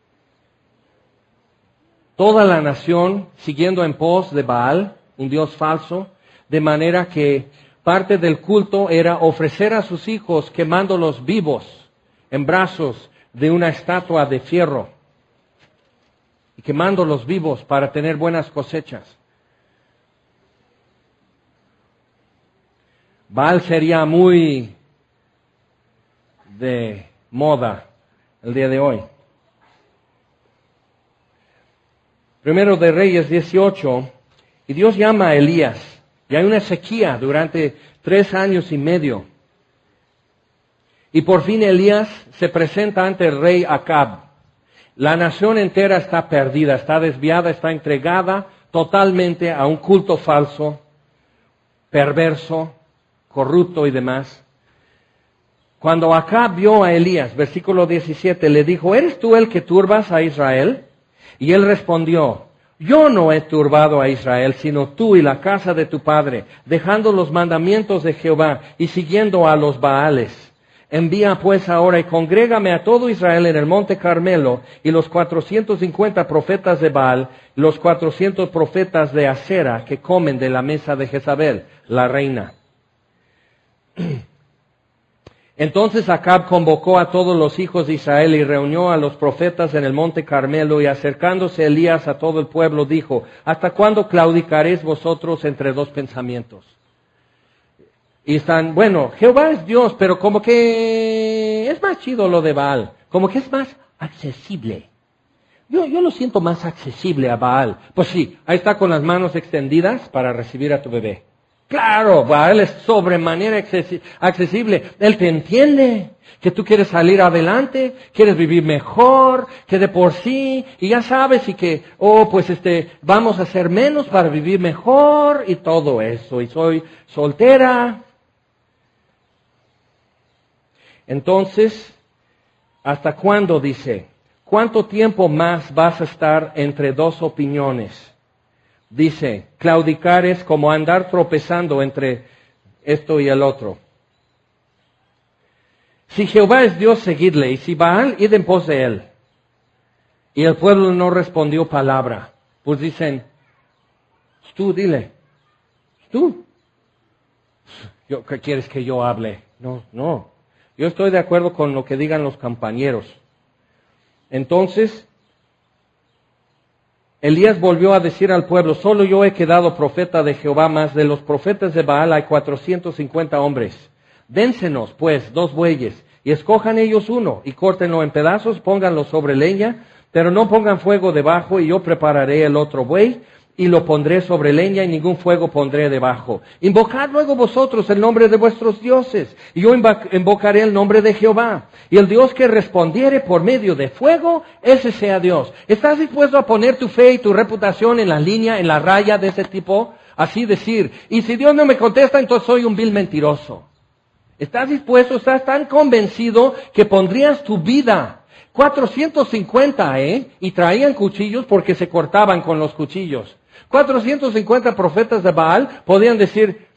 Toda la nación siguiendo en pos de Baal, un dios falso, de manera que parte del culto era ofrecer a sus hijos quemándolos vivos en brazos de una estatua de fierro y quemándolos vivos para tener buenas cosechas. Baal sería muy de moda el día de hoy. Primero de Reyes dieciocho, y Dios llama a Elías, y hay una sequía durante tres años y medio. Y por fin Elías se presenta ante el rey Acab. La nación entera está perdida, está desviada, está entregada totalmente a un culto falso, perverso, corrupto y demás. Cuando Acab vio a Elías, versículo diecisiete, le dijo, ¿eres tú el que turbas a Israel? Y él respondió, yo no he turbado a Israel, sino tú y la casa de tu padre, dejando los mandamientos de Jehová y siguiendo a los Baales. Envía pues ahora y congrégame a todo Israel en el monte Carmelo, y los cuatrocientos cincuenta profetas de Baal, los cuatrocientos profetas de Asera que comen de la mesa de Jezabel, la reina. Entonces Acab convocó a todos los hijos de Israel y reunió a los profetas en el monte Carmelo, y acercándose Elías a todo el pueblo dijo, ¿hasta cuándo claudicaréis vosotros entre dos pensamientos? Y están, bueno, Jehová es Dios, pero como que es más chido lo de Baal, como que es más accesible. Yo, yo lo siento más accesible a Baal. Pues sí, ahí está con las manos extendidas para recibir a tu bebé. Claro, Baal es sobremanera accesible. Él te entiende que tú quieres salir adelante, quieres vivir mejor, que de por sí, y ya sabes, y que, oh, pues este, vamos a hacer menos para vivir mejor, y todo eso, y soy soltera. Entonces, ¿hasta cuándo, dice? ¿Cuánto tiempo más vas a estar entre dos opiniones? Dice, claudicar es como andar tropezando entre esto y el otro. Si Jehová es Dios, seguidle, y si Baal, id en pos de él. Y el pueblo no respondió palabra. Pues dicen, tú dile, tú. Yo, ¿qué quieres que yo hable? No, no. Yo estoy de acuerdo con lo que digan los compañeros. Entonces, Elías volvió a decir al pueblo, solo yo he quedado profeta de Jehová, más de los profetas de Baal hay cuatrocientos cincuenta hombres. Dénsenos, pues, dos bueyes, y escojan ellos uno, y córtenlo en pedazos, pónganlo sobre leña, pero no pongan fuego debajo, y yo prepararé el otro buey, y lo pondré sobre leña, y ningún fuego pondré debajo. Invocad luego vosotros el nombre de vuestros dioses, y yo invocaré el nombre de Jehová. Y el Dios que respondiere por medio de fuego, ese sea Dios. ¿Estás dispuesto a poner tu fe y tu reputación en la línea, en la raya de ese tipo? Así decir, y si Dios no me contesta, entonces soy un vil mentiroso. ¿Estás dispuesto, estás tan convencido que pondrías tu vida? cuatrocientos cincuenta, ¿eh? Y traían cuchillos porque se cortaban con los cuchillos. cuatrocientos cincuenta profetas de Baal podían decir,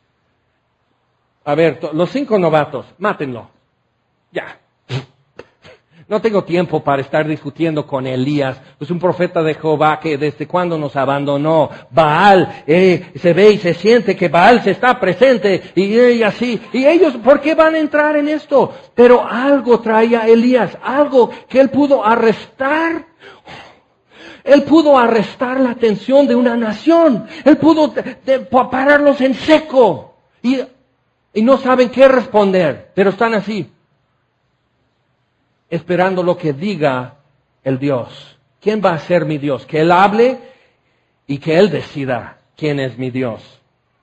a ver, los cinco novatos, mátenlo. Ya. No tengo tiempo para estar discutiendo con Elías, pues un profeta de Jehová que desde cuándo nos abandonó. Baal, eh, se ve y se siente que Baal se está presente y, y así. Y ellos, ¿por qué van a entrar en esto? Pero algo traía Elías, algo que él pudo arrestar. Él pudo arrestar la atención de una nación. Él pudo de, de, pararlos en seco. Y, y no saben qué responder, pero están así, esperando lo que diga el Dios. ¿Quién va a ser mi Dios? Que Él hable y que Él decida quién es mi Dios.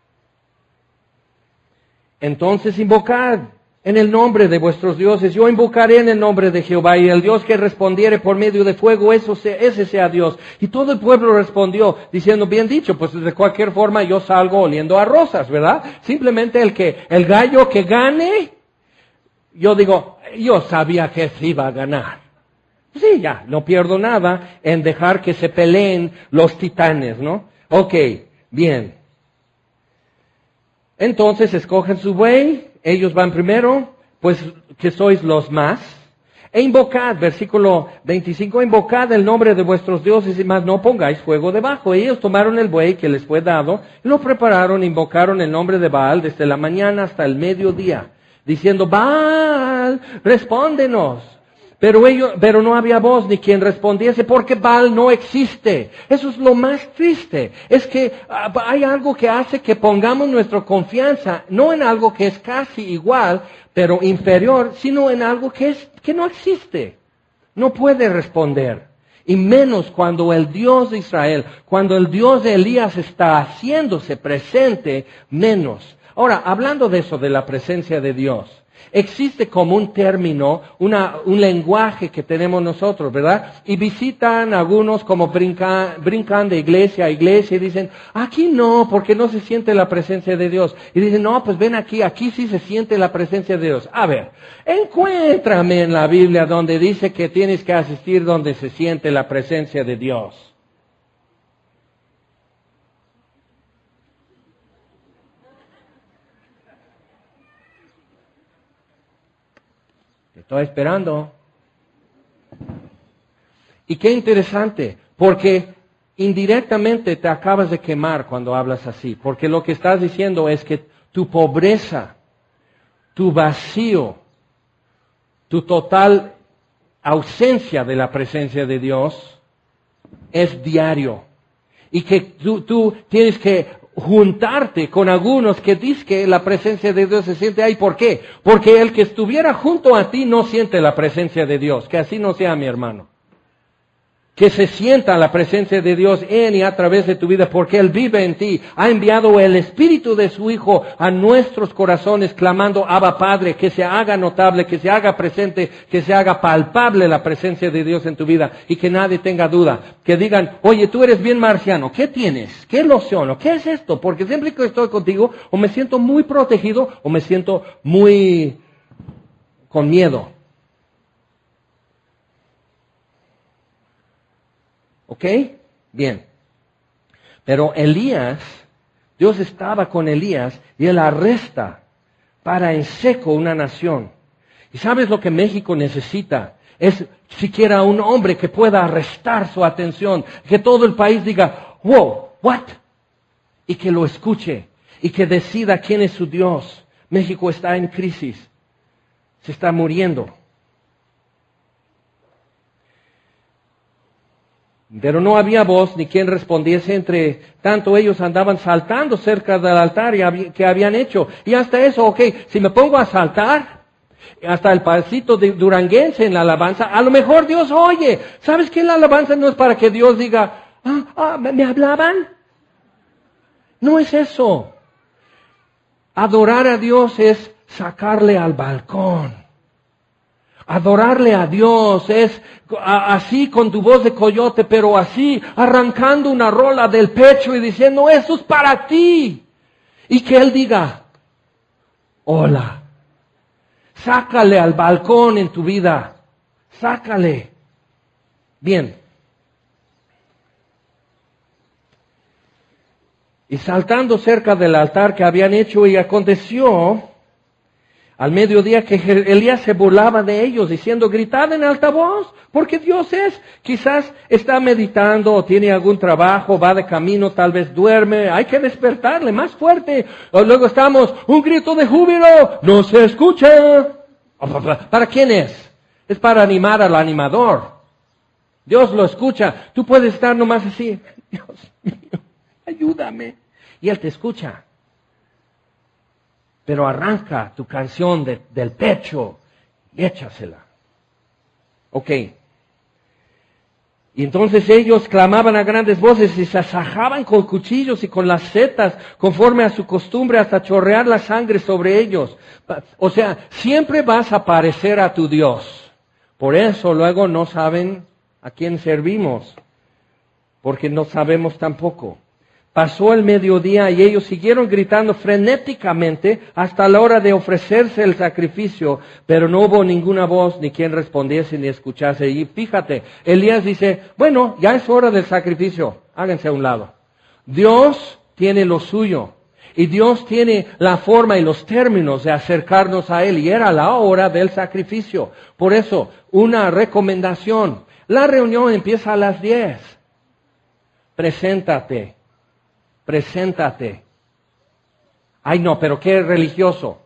Entonces invocad en el nombre de vuestros dioses. Yo invocaré en el nombre de Jehová, y el Dios que respondiere por medio de fuego, eso sea, ese sea Dios. Y todo el pueblo respondió diciendo, bien dicho, pues de cualquier forma yo salgo oliendo a rosas, ¿verdad? Simplemente el que, el gallo que gane, yo digo, yo sabía que se iba a ganar. Sí, ya, no pierdo nada en dejar que se peleen los titanes, ¿no? Ok, bien. Entonces escogen su buey, ellos van primero, pues que sois los más. E invocad, versículo veinticinco, invocad el nombre de vuestros dioses y más no pongáis fuego debajo. Ellos tomaron el buey que les fue dado, y lo prepararon, invocaron el nombre de Baal desde la mañana hasta el mediodía, diciendo, Baal, respóndenos. Pero ellos, pero no había voz ni quien respondiese, porque Baal no existe. Eso es lo más triste. Es que uh, hay algo que hace que pongamos nuestra confianza, no en algo que es casi igual, pero inferior, sino en algo que es, que no existe. No puede responder. Y menos cuando el Dios de Israel, cuando el Dios de Elías está haciéndose presente, menos. Ahora, hablando de eso, de la presencia de Dios, existe como un término, una, un lenguaje que tenemos nosotros, ¿verdad? Y visitan algunos como brincan, brincan de iglesia a iglesia y dicen, aquí no, porque no se siente la presencia de Dios. Y dicen, no, pues ven aquí, aquí sí se siente la presencia de Dios. A ver, encuéntrame en la Biblia donde dice que tienes que asistir donde se siente la presencia de Dios. Estoy esperando. Y qué interesante, porque indirectamente te acabas de quemar cuando hablas así, porque lo que estás diciendo es que tu pobreza, tu vacío, tu total ausencia de la presencia de Dios es diario. Y que tú, tú tienes que juntarte con algunos que dicen que la presencia de Dios se siente ahí. ¿Por qué? Porque el que estuviera junto a ti no siente la presencia de Dios. Que así no sea, mi hermano. que se sienta la presencia de Dios en y a través de tu vida, porque Él vive en ti. Ha enviado el Espíritu de su Hijo a nuestros corazones, clamando, Abba Padre, que se haga notable, que se haga presente, que se haga palpable la presencia de Dios en tu vida, y que nadie tenga duda. Que digan, oye, tú eres bien marciano, ¿qué tienes? ¿Qué loción? ¿O qué es esto? Porque siempre que estoy contigo, o me siento muy protegido, o me siento muy con miedo. ¿Ok? Bien. Pero Elías, Dios estaba con Elías y él arresta para en seco una nación. ¿Y sabes lo que México necesita? Es siquiera un hombre que pueda arrestar su atención, que todo el país diga, wow, what? Y que lo escuche y que decida quién es su Dios. México está en crisis, se está muriendo. Pero no había voz ni quien respondiese, entre tanto ellos andaban saltando cerca del altar que habían hecho. Y hasta eso, ok, si me pongo a saltar, hasta el pasito de duranguense en la alabanza, a lo mejor Dios oye. ¿Sabes que la alabanza no es para que Dios diga, ah, ah, ¿me hablaban? No es eso. Adorar a Dios es sacarle al balcón. Adorarle a Dios es a, así con tu voz de coyote, pero así arrancando una rola del pecho y diciendo, eso es para ti. Y que Él diga, hola, sácale al balcón en tu vida, sácale. Bien. Y saltando cerca del altar que habían hecho, y aconteció al mediodía que Elías se burlaba de ellos, diciendo, gritad en alta voz, porque Dios es. Quizás está meditando o tiene algún trabajo, va de camino, tal vez duerme, hay que despertarle más fuerte. O luego estamos, un grito de júbilo, no se escucha. ¿Para quién es? Es para animar al animador. Dios lo escucha. Tú puedes estar nomás así, Dios mío, ayúdame. Y Él te escucha. Pero arranca tu canción de, del pecho y échasela. Ok. Y entonces ellos clamaban a grandes voces y se asajaban con cuchillos y con las setas, conforme a su costumbre, hasta chorrear la sangre sobre ellos. O sea, siempre vas a parecer a tu Dios. Por eso luego no saben a quién servimos, porque no sabemos tampoco. Pasó el mediodía y ellos siguieron gritando frenéticamente hasta la hora de ofrecerse el sacrificio, pero no hubo ninguna voz ni quien respondiese ni escuchase. Y fíjate, Elías dice, bueno, ya es hora del sacrificio, háganse a un lado. Dios tiene lo suyo y Dios tiene la forma y los términos de acercarnos a Él, y era la hora del sacrificio. Por eso, una recomendación, la reunión empieza a las diez. Preséntate. Preséntate. Ay, no, pero qué religioso.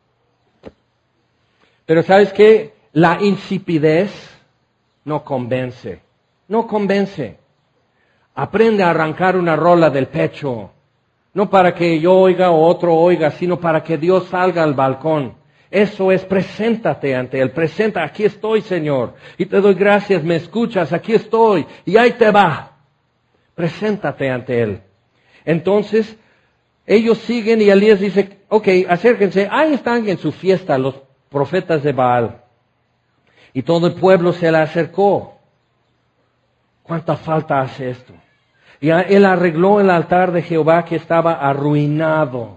Pero ¿sabes qué? La insipidez no convence. No convence. Aprende a arrancar una rola del pecho. No para que yo oiga o otro oiga, sino para que Dios salga al balcón. Eso es, preséntate ante Él. Presenta, aquí estoy, Señor. Y te doy gracias, me escuchas, aquí estoy. Y ahí te va. Preséntate ante Él. Entonces, ellos siguen y Elías dice, ok, acérquense, ahí están en su fiesta los profetas de Baal. Y todo el pueblo se le acercó. ¿Cuánta falta hace esto? Y él arregló el altar de Jehová que estaba arruinado.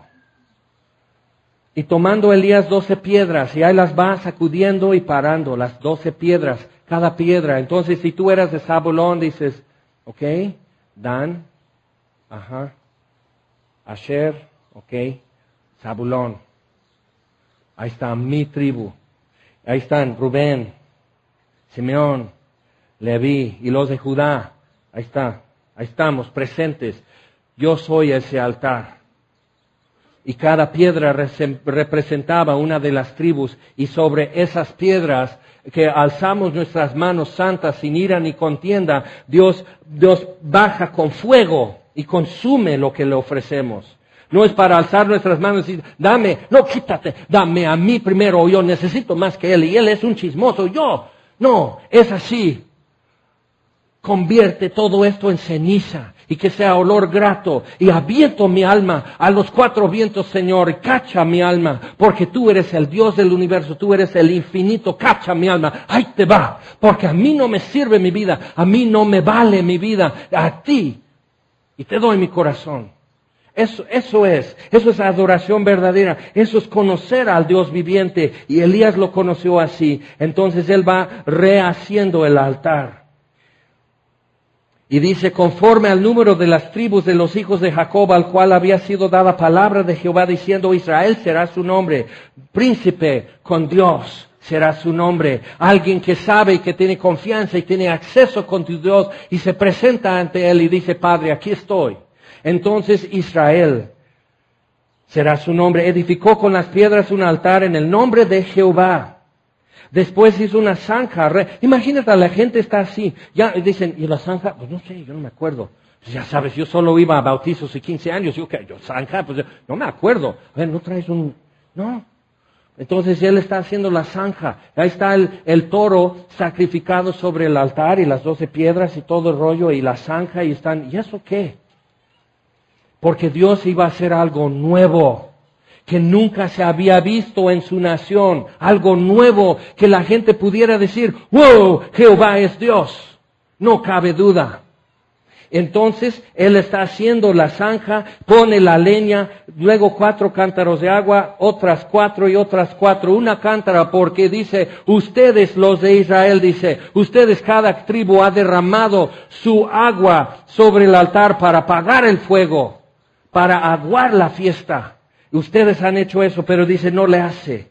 Y tomando Elías doce piedras, y ahí las va sacudiendo y parando, las doce piedras, cada piedra. Entonces, si tú eras de Zabulón, dices, ok, Dan, ajá, Asher, ok, Zabulón. Ahí está mi tribu. Ahí están Rubén, Simeón, Leví y los de Judá. Ahí está, ahí estamos presentes. Yo soy ese altar. Y cada piedra representaba una de las tribus, y sobre esas piedras que alzamos nuestras manos santas sin ira ni contienda, Dios, Dios baja con fuego y consume lo que le ofrecemos. No es para alzar nuestras manos y decir, dame, no, quítate, dame a mí primero, yo necesito más que Él, y Él es un chismoso, yo. No, es así. convierte todo esto en ceniza y que sea olor grato, y aviento mi alma a los cuatro vientos, Señor, y cacha mi alma, porque tú eres el Dios del universo, tú eres el infinito, cacha mi alma, ahí te va, porque a mí no me sirve mi vida, a mí no me vale mi vida, a ti, y te doy mi corazón. Eso, eso es, eso es adoración verdadera, eso es conocer al Dios viviente, y Elías lo conoció así. Entonces él va rehaciendo el altar. Y dice, conforme al número de las tribus de los hijos de Jacob, al cual había sido dada palabra de Jehová, diciendo, Israel será su nombre, príncipe con Dios será su nombre, alguien que sabe y que tiene confianza y tiene acceso con tu Dios, y se presenta ante él y dice, Padre, aquí estoy. Entonces Israel será su nombre. Edificó con las piedras un altar en el nombre de Jehová. Después hizo una zanja. Re... Imagínate, la gente está así. Ya dicen, ¿y la zanja? Pues no sé, yo no me acuerdo. Pues ya sabes, yo solo iba a bautizos y quince años. Yo, ¿qué? Yo, zanja, pues no me acuerdo. A ver, ¿no traes un...? No. Entonces él está haciendo la zanja. Ahí está el, el toro sacrificado sobre el altar y las doce piedras y todo el rollo y la zanja y están... ¿Y eso qué? Porque Dios iba a hacer algo nuevo que nunca se había visto en su nación, algo nuevo que la gente pudiera decir, ¡wow! Jehová es Dios, no cabe duda. Entonces él está haciendo la zanja, pone la leña, luego cuatro cántaros de agua, otras cuatro y otras cuatro, una cántara, porque dice, ustedes los de Israel, dice, ustedes cada tribu ha derramado su agua sobre el altar para apagar el fuego, para aguar la fiesta. Ustedes han hecho eso, pero dice, no le hace.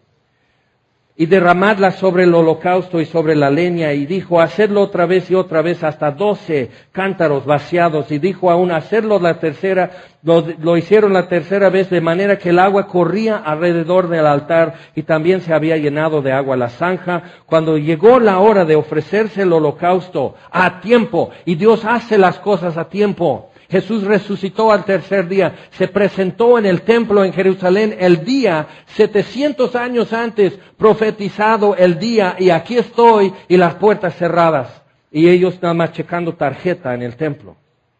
Y derramadla sobre el holocausto y sobre la leña. Y dijo, hacedlo otra vez y otra vez hasta doce cántaros vaciados. Y dijo aún, hacerlo la tercera, lo, lo hicieron la tercera vez, de manera que el agua corría alrededor del altar y también se había llenado de agua la zanja. Cuando llegó la hora de ofrecerse el holocausto a tiempo, y Dios hace las cosas a tiempo, Jesús resucitó al tercer día, se presentó en el templo en Jerusalén el día, setecientos años antes, profetizado el día, y aquí estoy, y las puertas cerradas, y ellos nada más checando tarjeta en el templo.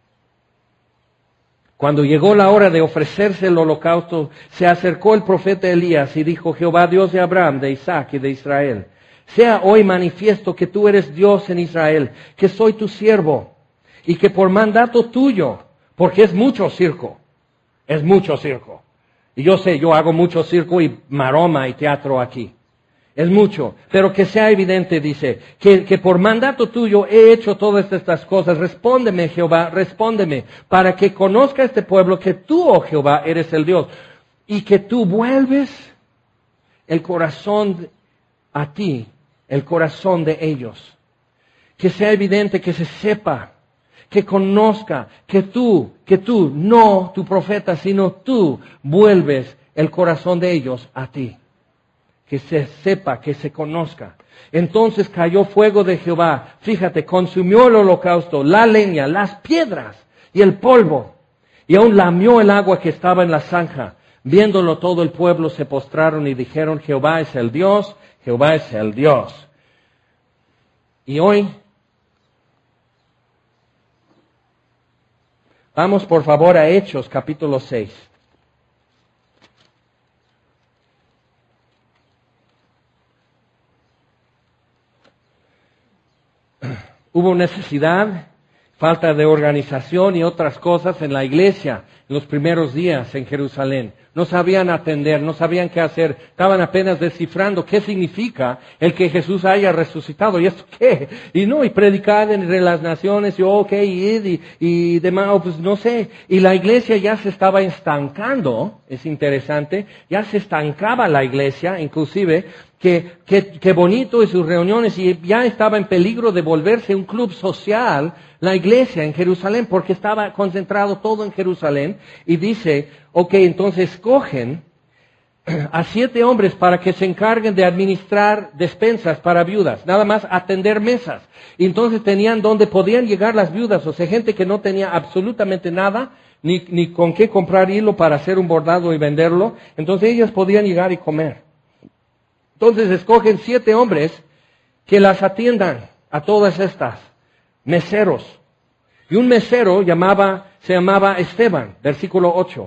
Cuando llegó la hora de ofrecerse el holocausto, se acercó el profeta Elías y dijo, Jehová Dios de Abraham, de Isaac y de Israel, sea hoy manifiesto que tú eres Dios en Israel, que soy tu siervo, y que por mandato tuyo, porque es mucho circo, es mucho circo. Y yo sé, yo hago mucho circo y maroma y teatro aquí. Es mucho, pero que sea evidente, dice, que, que por mandato tuyo he hecho todas estas cosas. Respóndeme, Jehová, respóndeme, para que conozca este pueblo que tú, oh Jehová, eres el Dios, y que tú vuelves el corazón a ti, el corazón de ellos. Que sea evidente, que se sepa, que conozca que tú, que tú, no tu profeta, sino tú vuelves el corazón de ellos a ti. Que se sepa, que se conozca. Entonces cayó fuego de Jehová, fíjate, consumió el holocausto, la leña, las piedras y el polvo, y aún lamió el agua que estaba en la zanja. Viéndolo todo el pueblo se postraron y dijeron, Jehová es el Dios, Jehová es el Dios. Y hoy, vamos por favor a Hechos capítulo seis. Hubo necesidad, falta de organización y otras cosas en la iglesia en los primeros días en Jerusalén. No sabían atender, no sabían qué hacer, estaban apenas descifrando qué significa el que Jesús haya resucitado. ¿Y esto qué? Y no, y predicar entre las naciones, y ok, y, y demás, pues no sé. Y la iglesia ya se estaba estancando, es interesante, ya se estancaba la iglesia, inclusive, que, que, que bonito y sus reuniones, y ya estaba en peligro de volverse un club social, la iglesia en Jerusalén, porque estaba concentrado todo en Jerusalén, y dice, ok, entonces escogen a siete hombres para que se encarguen de administrar despensas para viudas, nada más atender mesas. Y entonces tenían donde podían llegar las viudas, o sea, gente que no tenía absolutamente nada, ni, ni con qué comprar hilo para hacer un bordado y venderlo, entonces ellas podían llegar y comer. Entonces escogen siete hombres que las atiendan a todas estas meseros. Y un mesero llamaba, se llamaba Esteban, versículo ocho.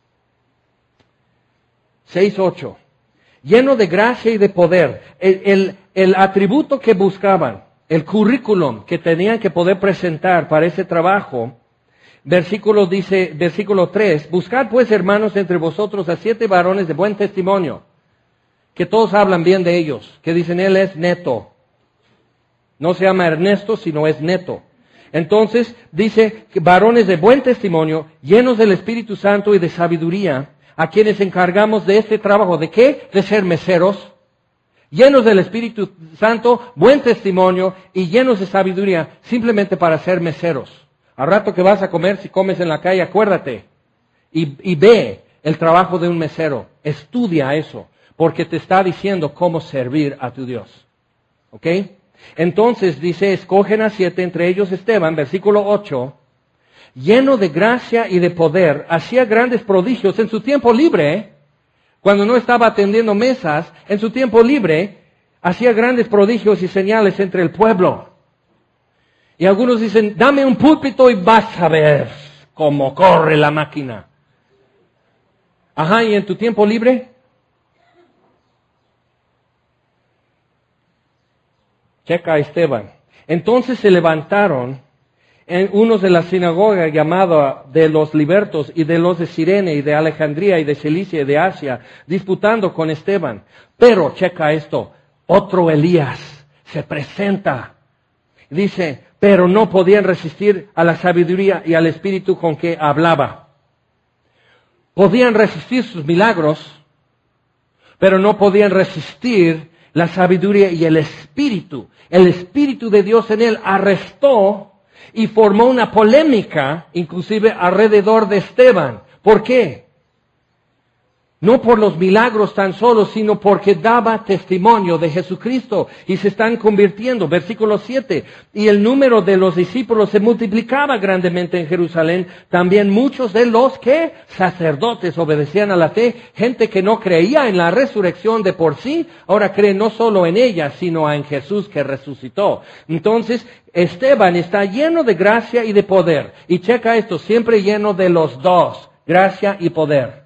seis, ocho. Lleno de gracia y de poder. El, el, el atributo que buscaban, el currículum que tenían que poder presentar para ese trabajo, versículo dice, versículo tres, buscad pues, hermanos, entre vosotros a siete varones de buen testimonio, que todos hablan bien de ellos, que dicen, él es neto. No se llama Ernesto, sino es neto. Entonces, dice, varones de buen testimonio, llenos del Espíritu Santo y de sabiduría, a quienes encargamos de este trabajo. ¿De qué? De ser meseros, llenos del Espíritu Santo, buen testimonio y llenos de sabiduría, simplemente para ser meseros. Al rato que vas a comer, si comes en la calle, acuérdate y, y ve el trabajo de un mesero. Estudia eso, porque te está diciendo cómo servir a tu Dios. ¿Ok? Entonces dice, escogen a siete, entre ellos Esteban, versículo ocho, lleno de gracia y de poder, hacía grandes prodigios en su tiempo libre, cuando no estaba atendiendo mesas, en su tiempo libre, hacía grandes prodigios y señales entre el pueblo. Y algunos dicen, dame un púlpito y vas a ver cómo corre la máquina. Ajá, ¿y en tu tiempo libre? Checa a Esteban. Entonces se levantaron en unos de la sinagoga llamada de los libertos y de los de Cirene y de Alejandría y de Cilicia y de Asia, disputando con Esteban. Pero, checa esto, otro Elías se presenta. Dice, pero no podían resistir a la sabiduría y al espíritu con que hablaba. Podían resistir sus milagros, pero no podían resistir la sabiduría y el espíritu. El espíritu de Dios en él arrestó y formó una polémica, inclusive alrededor de Esteban. ¿Por qué? No por los milagros tan solo, sino porque daba testimonio de Jesucristo y se están convirtiendo. Versículo siete. Y el número de los discípulos se multiplicaba grandemente en Jerusalén. También muchos de los que sacerdotes obedecían a la fe, gente que no creía en la resurrección de por sí, ahora cree no solo en ella, sino en Jesús que resucitó. Entonces, Esteban está lleno de gracia y de poder. Y checa esto, siempre lleno de los dos, gracia y poder.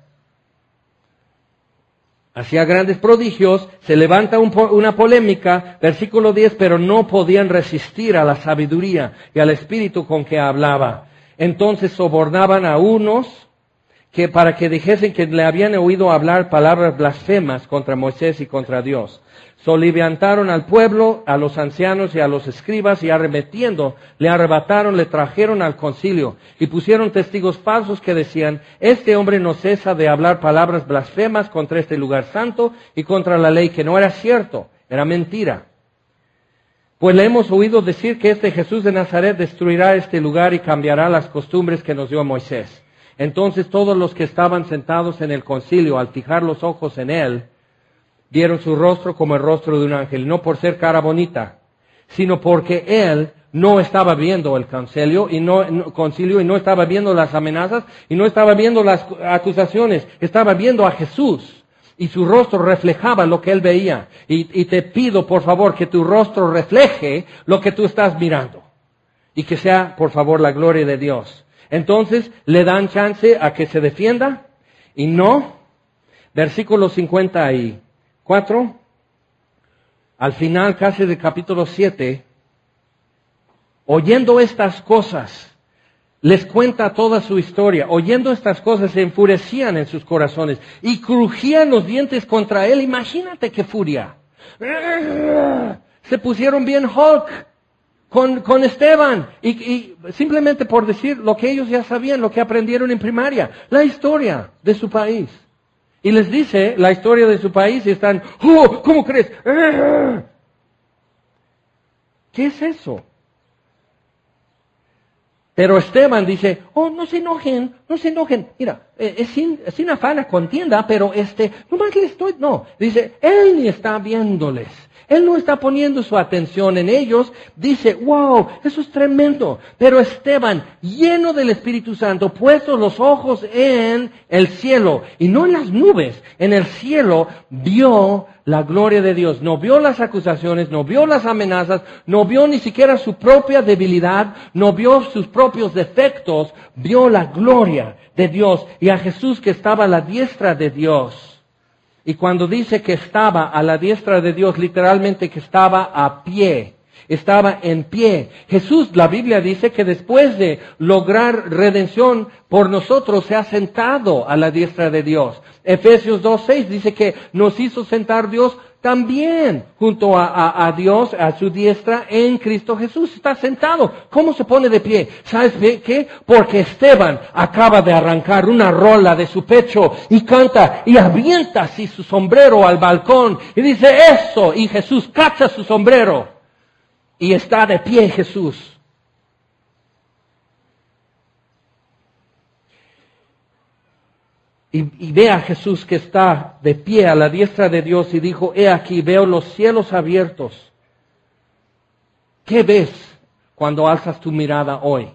Hacía grandes prodigios, se levanta un po- una polémica, versículo diez, pero no podían resistir a la sabiduría y al espíritu con que hablaba. Entonces sobornaban a unos que para que dijesen que le habían oído hablar palabras blasfemas contra Moisés y contra Dios. Soliviantaron al pueblo, a los ancianos y a los escribas, y arremetiendo, le arrebataron, le trajeron al concilio, y pusieron testigos falsos que decían, este hombre no cesa de hablar palabras blasfemas contra este lugar santo y contra la ley, que no era cierto, era mentira. Pues le hemos oído decir que este Jesús de Nazaret destruirá este lugar y cambiará las costumbres que nos dio Moisés. Entonces todos los que estaban sentados en el concilio, al fijar los ojos en él, vieron su rostro como el rostro de un ángel, no por ser cara bonita, sino porque él no estaba viendo el concilio y no, no, concilio y no estaba viendo las amenazas y no estaba viendo las acusaciones, estaba viendo a Jesús y su rostro reflejaba lo que él veía. Y, y te pido, por favor, que tu rostro refleje lo que tú estás mirando y que sea, por favor, la gloria de Dios. Entonces le dan chance a que se defienda y no. Versículo cincuenta y cuatro, al final casi del capítulo siete, oyendo estas cosas, les cuenta toda su historia. Oyendo estas cosas se enfurecían en sus corazones y crujían los dientes contra él. Imagínate qué furia. Se pusieron bien Hulk con, con Esteban y, y simplemente por decir lo que ellos ya sabían, lo que aprendieron en primaria, la historia de su país. Y les dice la historia de su país y están, ¡oh! ¿Cómo crees? ¿Qué es eso? Pero Esteban dice, oh, no se enojen, no se enojen. Mira, eh, es sin, sin afán a contienda, pero este, nomás le estoy, no, dice, Él ni está viéndoles. Él no está poniendo su atención en ellos. Dice, wow, eso es tremendo. Pero Esteban, lleno del Espíritu Santo, puestos los ojos en el cielo, y no en las nubes, en el cielo, vio la gloria de Dios. No vio las acusaciones, no vio las amenazas, no vio ni siquiera su propia debilidad, no vio sus propios defectos, vio la gloria de Dios y a Jesús que estaba a la diestra de Dios. Y cuando dice que estaba a la diestra de Dios, literalmente que estaba a pie, estaba en pie. Jesús, la Biblia dice que después de lograr redención por nosotros, se ha sentado a la diestra de Dios. Efesios dos seis dice que nos hizo sentar Dios también junto a, a, a Dios, a su diestra, en Cristo Jesús. Está sentado. ¿Cómo se pone de pie? ¿Sabes qué? Porque Esteban acaba de arrancar una rola de su pecho y canta y avienta así su sombrero al balcón y dice eso, y Jesús cacha su sombrero y está de pie Jesús. Y, y ve a Jesús que está de pie a la diestra de Dios y dijo, he aquí, veo los cielos abiertos. ¿Qué ves cuando alzas tu mirada hoy?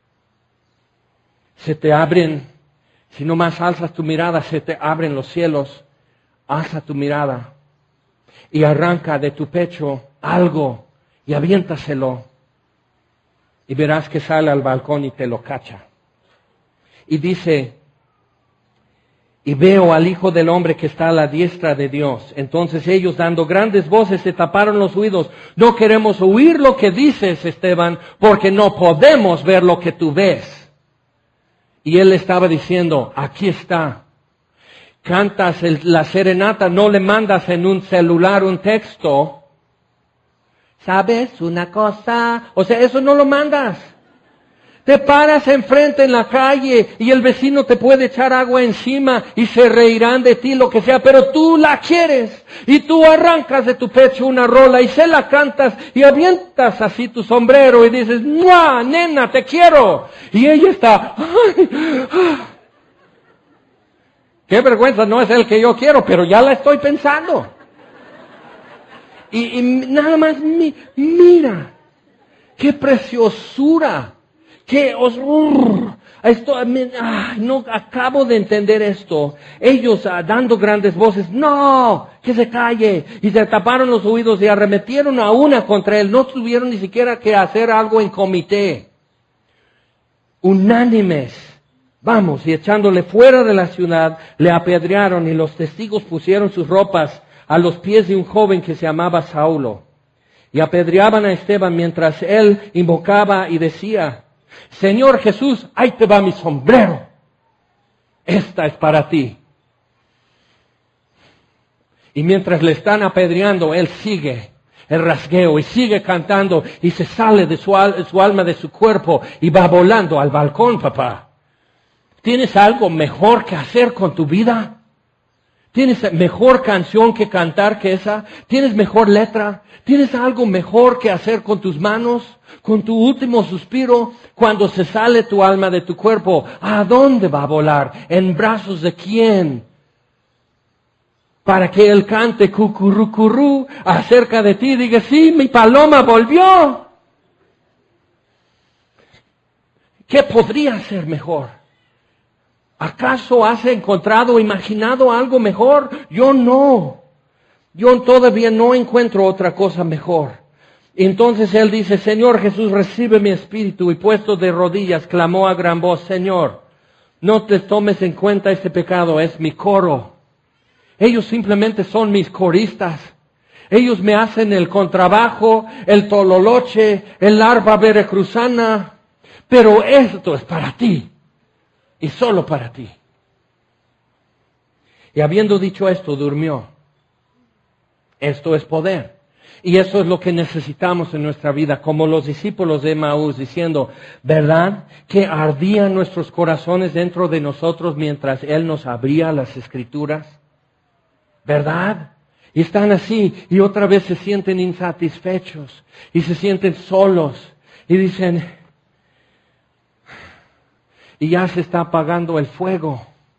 Se te abren, si no más alzas tu mirada, se te abren los cielos. Alza tu mirada y arranca de tu pecho algo y aviéntaselo. Y verás que sale al balcón y te lo cacha. Y dice, y veo al Hijo del Hombre que está a la diestra de Dios. Entonces ellos, dando grandes voces, se taparon los oídos. No queremos oír lo que dices, Esteban, porque no podemos ver lo que tú ves. Y él estaba diciendo, aquí está. Cantas el, la serenata, no le mandas en un celular un texto. ¿Sabes una cosa? O sea, eso no lo mandas. Te paras enfrente en la calle y el vecino te puede echar agua encima y se reirán de ti, lo que sea, pero tú la quieres y tú arrancas de tu pecho una rola y se la cantas y avientas así tu sombrero y dices, ¡mua, nena, te quiero! Y ella está, ¡ay! ¡Ah! ¡Qué vergüenza! No es el que yo quiero, pero ya la estoy pensando. Y, y nada más, mi, mira, qué preciosura. Que os, uh, esto, ay, no acabo de entender esto. Ellos uh, dando grandes voces, no, que se calle. Y se taparon los oídos y arremetieron a una contra él. No tuvieron ni siquiera que hacer algo en comité. Unánimes, vamos, y echándole fuera de la ciudad, le apedrearon y los testigos pusieron sus ropas a los pies de un joven que se llamaba Saulo. Y apedreaban a Esteban mientras él invocaba y decía, Señor Jesús, ahí te va mi sombrero. Esta es para ti. Y mientras le están apedreando, él sigue el rasgueo y sigue cantando y se sale de su, al- su alma, de su cuerpo y va volando al balcón, papá. ¿Tienes algo mejor que hacer con tu vida? ¿Tienes mejor canción que cantar que esa? ¿Tienes mejor letra? ¿Tienes algo mejor que hacer con tus manos? Con tu último suspiro, cuando se sale tu alma de tu cuerpo, ¿a dónde va a volar? ¿En brazos de quién? Para que él cante cucurrucurú acerca de ti y diga, sí, mi paloma volvió. ¿Qué podría ser mejor? ¿Acaso has encontrado o imaginado algo mejor? Yo no. Yo todavía no encuentro otra cosa mejor. Entonces él dice, Señor Jesús, recibe mi espíritu. Y puesto de rodillas, clamó a gran voz, Señor, no te tomes en cuenta este pecado, es mi coro. Ellos simplemente son mis coristas. Ellos me hacen el contrabajo, el tololoche, el arpa veracruzana. Pero esto es para ti. Y solo para ti. Y habiendo dicho esto, durmió. Esto es poder. Y eso es lo que necesitamos en nuestra vida, como los discípulos de Emaús, diciendo, ¿verdad que ardían nuestros corazones dentro de nosotros mientras Él nos abría las Escrituras? ¿Verdad? Y están así, y otra vez se sienten insatisfechos, y se sienten solos, y dicen, y ya se está apagando el fuego.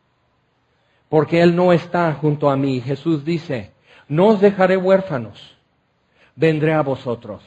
porque Él no está junto a mí. Jesús dice, no os dejaré huérfanos, vendré a vosotros.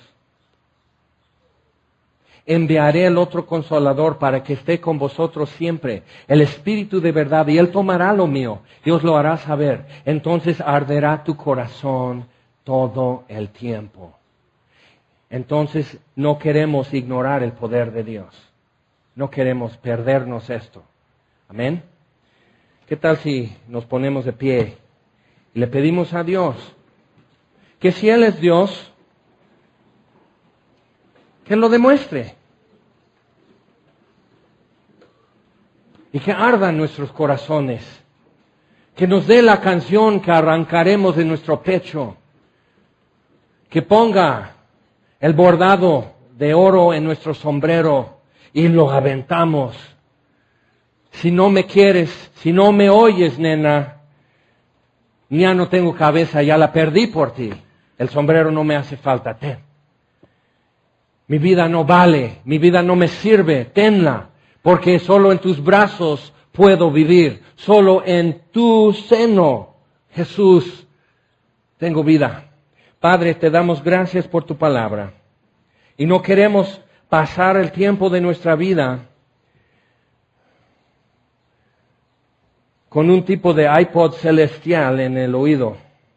Enviaré el otro Consolador para que esté con vosotros siempre, el Espíritu de verdad, y Él tomará lo mío y os lo hará saber. Entonces arderá tu corazón todo el tiempo. Entonces no queremos ignorar el poder de Dios. No queremos perdernos esto. Amén. ¿Qué tal si nos ponemos de pie y le pedimos a Dios que si Él es Dios, que lo demuestre y que arda en nuestros corazones, que nos dé la canción que arrancaremos de nuestro pecho, que ponga el bordado de oro en nuestro sombrero y lo aventamos. Si no me quieres, si no me oyes, nena, ya no tengo cabeza, ya la perdí por ti. El sombrero no me hace falta, ten. Mi vida no vale, mi vida no me sirve, tenla, porque solo en tus brazos puedo vivir, solo en tu seno, Jesús, tengo vida. Padre, te damos gracias por tu palabra y no queremos pasar el tiempo de nuestra vida con un tipo de iPod celestial en el oído,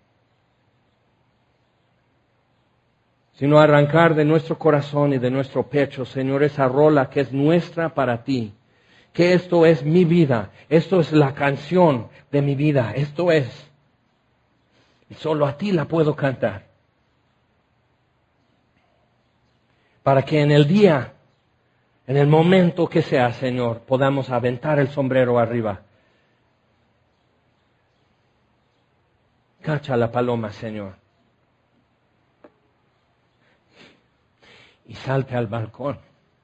sino arrancar de nuestro corazón y de nuestro pecho, Señor, esa rola que es nuestra para ti, que esto es mi vida, esto es la canción de mi vida, esto es, y solo a ti la puedo cantar, para que en el día, en el momento que sea, Señor, podamos aventar el sombrero arriba. Cacha la paloma, Señor. Y salte al balcón.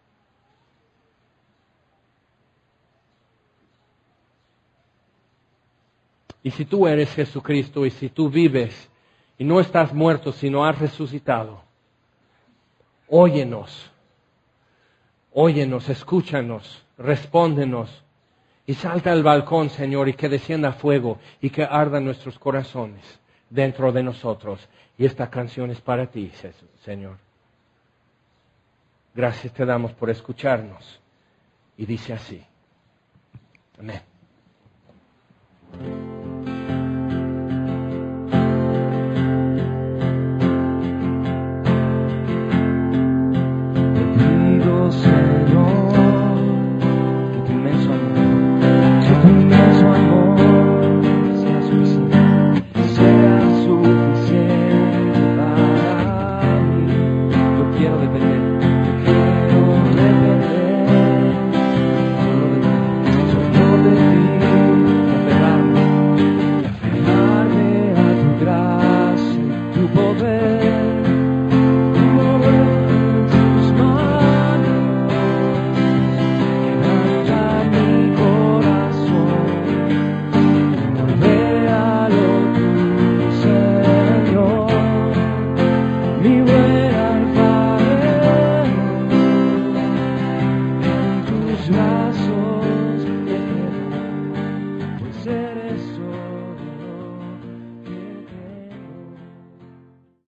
Y si tú eres Jesucristo y si tú vives y no estás muerto sino has resucitado, óyenos, óyenos, escúchanos, respóndenos y salta al balcón, Señor, y que descienda fuego y que arda nuestros corazones dentro de nosotros. Y esta canción es para ti, Señor. Gracias te damos por escucharnos. Y dice así. Amén.